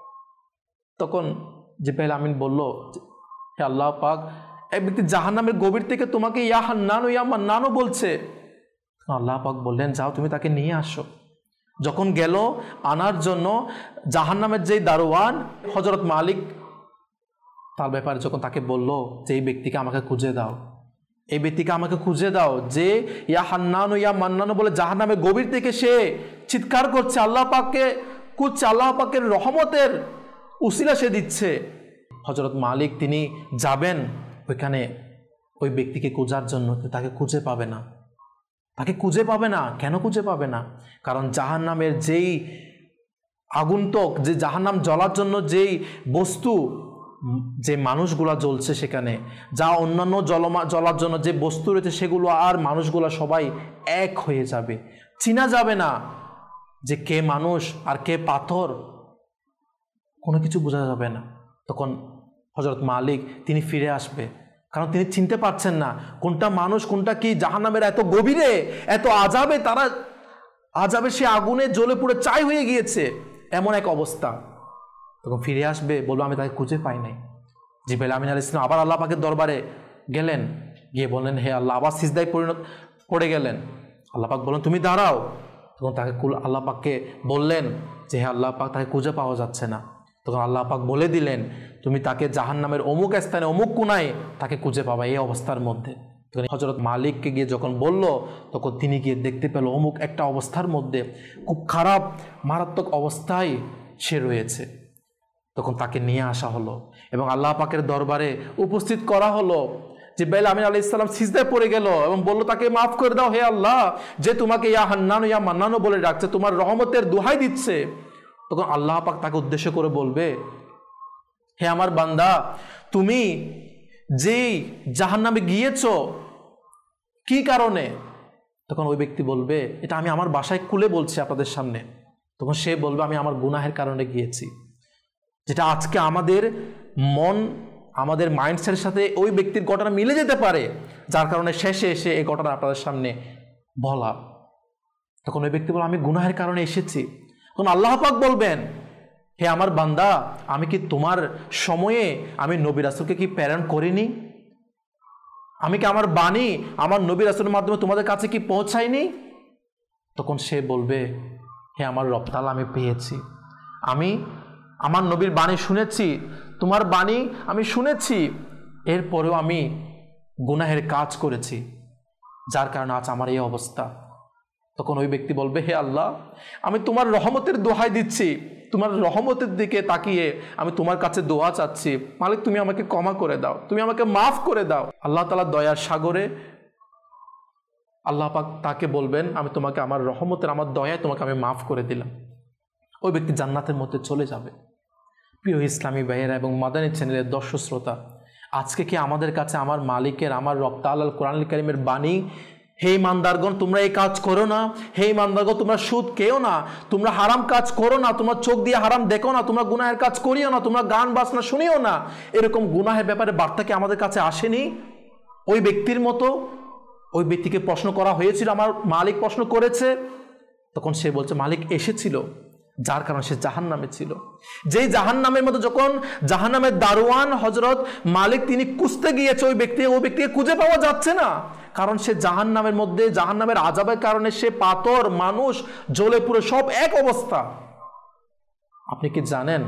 S2: তখন জিবরাইল আমিন বলল, হে আল্লাহ পাক, এক ব্যক্তি জাহান্নামের গভীর থেকে তোমাকে ইয়া হান্নানু ইয়া মান্নানু বলছে। আল্লাহ পাক বললেন, যাও তুমি তাকে নিয়ে আসো। যখন গেল আনার জন্য, জাহান্নামের যেই দারোয়ান হযরত মালিক, তার ব্যাপারে যখন তাকে বলল যে এই ব্যক্তিকে আমাকে খুঁজে দাও, এই ব্যক্তিকে আমাকে খুঁজে দাও, যে ইয়া হান্নানু ইয়া মান্নানু বলে জাহান্নামের গভীর থেকে সে চিৎকার করছে, আল্লাহ পাককে খুঁজছে, আল্লাহ পাকের রহমতের উসিলা সে দিচ্ছে। হযরত মালিক তিনি যাবেন ওইখানে ওই ব্যক্তিকে খোঁজার জন্য, তাকে খুঁজে পাবে না, তাকে খুঁজে পাবে না। কেন খুঁজে পাবে না? কারণ জাহান্নামের যেই আগন্তুক, যে জাহান্নাম জ্বলার জন্য যেই বস্তু, যে মানুষগুলা জ্বলছে সেখানে, যা অন্যান্য জলমা জ্বলার জন্য যে বস্তু রয়েছে, সেগুলো আর মানুষগুলা সবাই এক হয়ে যাবে, চিনা যাবে না যে কে মানুষ আর কে পাথর, কোনো কিছু বোঝা যাবে না। তখন হযরত মালিক তিনি ফিরে আসবে, কারণ তিনি চিনতে পারছেন না কোনটা মানুষ কোনটা কি। জাহান্নামের এত গভীরে, এত আযাবে, তারা আযাবে সে আগুনে জ্বলে পুড়ে ছাই হয়ে গিয়েছে, এমন এক অবস্থা। তখন ফিরে আসবে, বলবো আমি তাকে খুঁজে পাই নাই। জিবরাইল আমিন আলাইহিস সালাম আবার আল্লাহ পাকের দরবারে গেলেন, গিয়ে বললেন, হে আল্লাহ, আবার সিজদায় পরিণত পড়ে গেলেন। আল্লাহ পাক বললেন, তুমি দাঁড়াও। তখন তাকে আল্লাহ পাককে বললেন যে হে আল্লাহ পাক, তাকে খুঁজে পাওয়া যাচ্ছে না। তখন আল্লাহ পাক বলে দিলেন, তুমি তাকে জাহান্নামের অমুক স্থানে অমুক কোনায় তাকে খুঁজে পাবা এই অবস্থার মধ্যে। তখন হযরত মালিককে গিয়ে যখন বলল, তখন তিনি গিয়ে দেখতে পেল অমুক একটা অবস্থার মধ্যে, খুব খারাপ মারাত্মক অবস্থায় সে রয়েছে। তখন তাকে নিয়ে আসা হলো এবং আল্লাহ পাকের দরবারে উপস্থিত করা হলো। জিবরাইল আমিন আলাইহিস সালাম সিজদায় পড়ে গেল এবং বলল, তাকে মাফ করে দাও হে আল্লাহ, যে তোমাকে ইয়া হান্নানু ইয়া মান্নানু বলে ডাকছে, তোমার রহমতের দোহাই দিচ্ছে। তখন আল্লাহ পাক তাকে উদ্দেশ্য করে বলবে, হে আমার বান্দা, তুমি যেই জাহান্নামে গিয়েছো কি কারণে? তখন ওই ব্যক্তি বলবে, এটা আমি আমার বাসায় খুলে বলছি আপনাদের সামনে। তখন সে বলবে, আমি আমার গুনাহের কারণে গিয়েছি। যেটা আজকে আমাদের মন, আমাদের মাইন্ডসেটের সাথে ওই ব্যক্তির ঘটনা মিলে যেতে পারে, যার কারণে শেষে এসে এই ঘটনা আপনাদের সামনে বলা, তখন ওই ব্যক্তি বলে আমি গুনাহের কারণে এসেছি। তখন আল্লাহ পাক বলবেন, হে আমার বান্দা, আমি কি তোমার সময়ে আমি নবী রাসূলকে কি প্রেরণ করিনি? আমি কি আমার বাণী আমার নবী রাসূলের মাধ্যমে তোমাদের কাছে কি পৌঁছায়নি? তখন সে বলবে, হে আমার রব তাআলা, আমি পেয়েছি, আমি আমার নবীর বাণী শুনেছি, তোমার বাণী আমি শুনেছি, এরপরেও আমি গুনাহের কাজ করেছি, যার কারণে আজ আমার এই অবস্থা। তখন ওই ব্যক্তি বলবে, হে আল্লাহ, আমি তোমার রহমতের দোহাই দিচ্ছি, তোমার রহমতের দিকে তাকিয়ে আমি তোমার কাছে দোয়া চাচ্ছি, মালিক তুমি আমাকে ক্ষমা করে দাও, তুমি আমাকে মাফ করে দাও। আল্লাহ তাআলা দয়ার সাগরে আল্লাহ পাক তাকে বলবেন, আমি তোমাকে আমার রহমতের আমার দয়ায় তোমাকে আমি মাফ করে দিলাম। ওই ব্যক্তি জান্নাতের মধ্যে চলে যাবে। প্রিয় ইসলামী ভাইয়েরা এবং মাদানী চ্যানেলের দর্শক শ্রোতা, আজকে কি আমাদের কাছে আমার মালিকের আমার রব তাআলার কোরআনুল কারীমের বাণী, হে ইমানদারগণ তোমরা এই কাজ করো না, হে ইমানদারগণ তোমরা সুদ খেও না, তোমরা হারাম কাজ করো না, তোমরা চোখ দিয়ে হারাম দেখো না, তোমরা গুনাহের কাজ করিও না, তোমরা গান বাজনা শুনিও না, এরকম গুনাহের ব্যাপারে বার্তা কি আমাদের কাছে আসেনি? ওই ব্যক্তির মতো ওই ব্যক্তিকে প্রশ্ন করা হয়েছিল, আমার মালিক প্রশ্ন করেছে, তখন সে বলছে মালিক এসেছিল, যার কারণে সে জাহান্নামে ছিল। যেই জাহান্নামের মধ্যে যখন জাহান্নামের দারোয়ান হযরত মালিক তিনি খুঁজতে গিয়েছে ওই ব্যক্তি, ওই ব্যক্তিকে খুঁজে পাওয়া যাচ্ছে না, কারণ সে জাহান্নামের মধ্যে জাহান্নামের আযাবের কারণে সে পাথর, মানুষ জ্বলে পুড়ে সব এক অবস্থা। আপনি কি জানেন,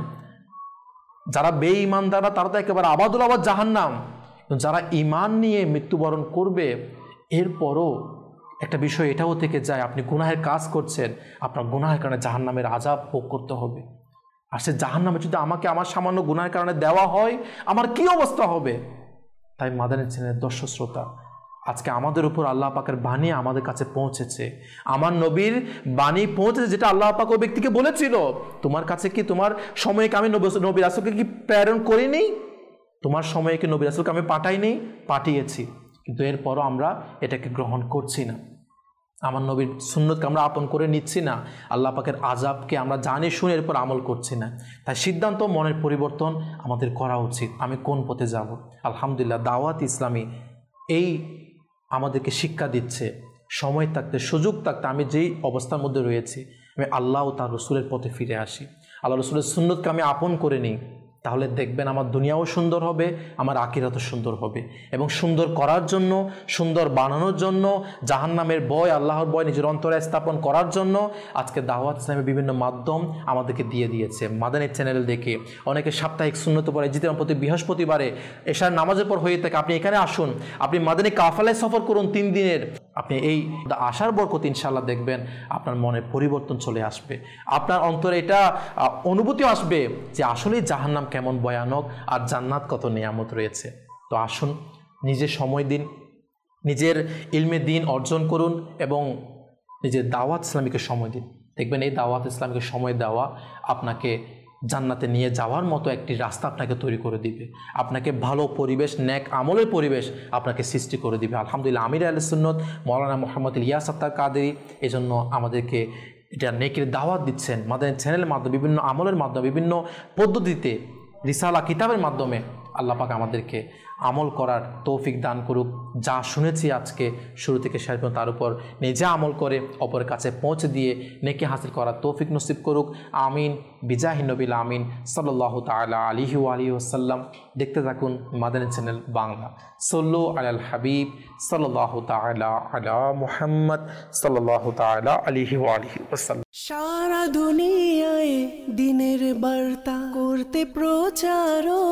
S2: যারা বেঈমানদাররা তারা তো একেবারে আবাদুল আবাদ জাহান্নাম, যারা ঈমান নিয়ে মৃত্যুবরণ করবে এরপরও একটা বিষয় এটাও থেকে যায়, আপনি গুনাহের কাজ করছেন, আপনার গুনাহের কারণে জাহান্নামের আযাব ভোগ করতে হবে। আর সে জাহান্নামে যদি আমাকে আমার সামান্য গুনাহের কারণে দেওয়া হয়, আমার কি অবস্থা হবে? তাই মাদানী চ্যানেলের দর্শক শ্রোতা, আজকে আমাদের উপর আল্লাহ পাকের বাণী আমাদের কাছে পৌঁছেছে, আমার নবীর বাণী পৌঁছেছে, যেটা আল্লাহ পাক ওই ব্যক্তিকে বলেছিল, তোমার কাছে কি তোমার সময়ে কি আমি নবী রাসূলকে কি প্রেরণ করিনি? তোমার সময়ে কি নবী রাসূলকে আমি পাঠাইনি? পাঠিয়েছি, কিন্তু এরপরও আমরা এটাকে গ্রহণ করছি না, আমার নবীর সুন্নতকে আমরা আপন করে নিচ্ছি না, আল্লাহ পাকের আযাবকে আমরা জানি শুনে এরপর আমল করছি না। তাই সিদ্ধান্ত, মনের পরিবর্তন আমাদের করা উচিত, আমি কোন পথে যাব। আলহামদুলিল্লাহ দাওয়াত ইসলামী এই আমাদেরকে শিক্ষা দিচ্ছে, সময় থাকতে সুযোগ থাকতে আমি যেই অবস্থার মধ্যে রয়েছি আমি আল্লাহ ও তার রসুলের পথে ফিরে আসি, আল্লাহ রসুলের সুন্নতকে আমি আপন করে নিই, তাহলে দেখবেন আমার দুনিয়াও সুন্দর হবে, আমার আখিরাতও সুন্দর হবে। এবং সুন্দর করার জন্য, সুন্দর বানানোর জন্য, জাহান্নামের ভয়, আল্লাহর ভয় নিজের অন্তরে স্থাপন করার জন্য আজকে দাওয়াত ইসলামের বিভিন্ন মাধ্যম আমাদেরকে দিয়ে দিয়েছে। মাদানী চ্যানেল দেখে অনেকে সাপ্তাহিক সুন্নত পড়ে, জিতেন প্রতি বৃহস্পতিবারে এশার নামাজের পর হয়ে থাকে, আপনি এখানে আসুন, আপনি মাদানী কাফেলায় সফর করুন তিন দিনের, আপনি এই আসার বরকত ইনশাআল্লাহ দেখবেন আপনার মনে পরিবর্তন চলে আসবে, আপনার অন্তরে এটা অনুভূতি আসবে যে আসলেই জাহান্নাম কেমন ভয়ানক আর জান্নাত কত নিয়ামত রয়েছে। তো আসুন, নিজের সময় দিন, নিজের ইলমে দিন অর্জন করুন এবং নিজের দাওয়াত ইসলামীকে সময় দিন। দেখবেন এই দাওয়াত ইসলামীকে সময় দেওয়া আপনাকে জান্নাতে নিয়ে যাওয়ার মতো একটি রাস্তা আপনাকে তৈরি করে দিবে, আপনাকে ভালো পরিবেশ, নেক আমলের পরিবেশ আপনাকে সৃষ্টি করে দিবে। আলহামদুলিল্লাহ আমির আহলে সুন্নত মৌলানা মোহাম্মদ ইলিয়াস আত্তার কাদেরী এই জন্য আমাদেরকে এটা নেকের দাওয়াত দিচ্ছেন, মাদানী চ্যানেলের মাধ্যমে, বিভিন্ন আমলের মাধ্যমে, বিভিন্ন পদ্ধতিতে, রিসালা কিতাবের মাধ্যমে আল্লাহ পাক আমাদেরকে আমল করার তৌফিক দান করুক। যা শুনেছি আজকে শুরু থেকে শেষ পর্যন্ত তার উপর নিজে আমল করে অপরের কাছে পৌঁছে দিয়ে নেকি হাসিল করার তৌফিক নসিব করুক। আমিন বিজাহি নবিল আমিন সাল্লাল্লাহু তাআলা আলাইহি ওয়া আলিহি ওয়াসাল্লাম। দেখতে থাকুন মাদানী চ্যানেল বাংলা। সল্লু আলাল হাবিব সাল্লাল্লাহু তাআলা আলা মুহাম্মদ সাল্লাল্লাহু তাআলা আলাইহি ওয়া আলিহি ওয়াসাল্লাম।
S1: সারা দুনিয়ায় দিনের বার্তা করতে প্রচার ও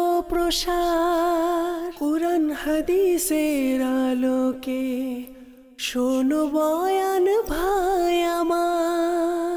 S1: প্রসার, কুরআন হাদিসের আলোকে শোনো বয়ান ভাই আমার।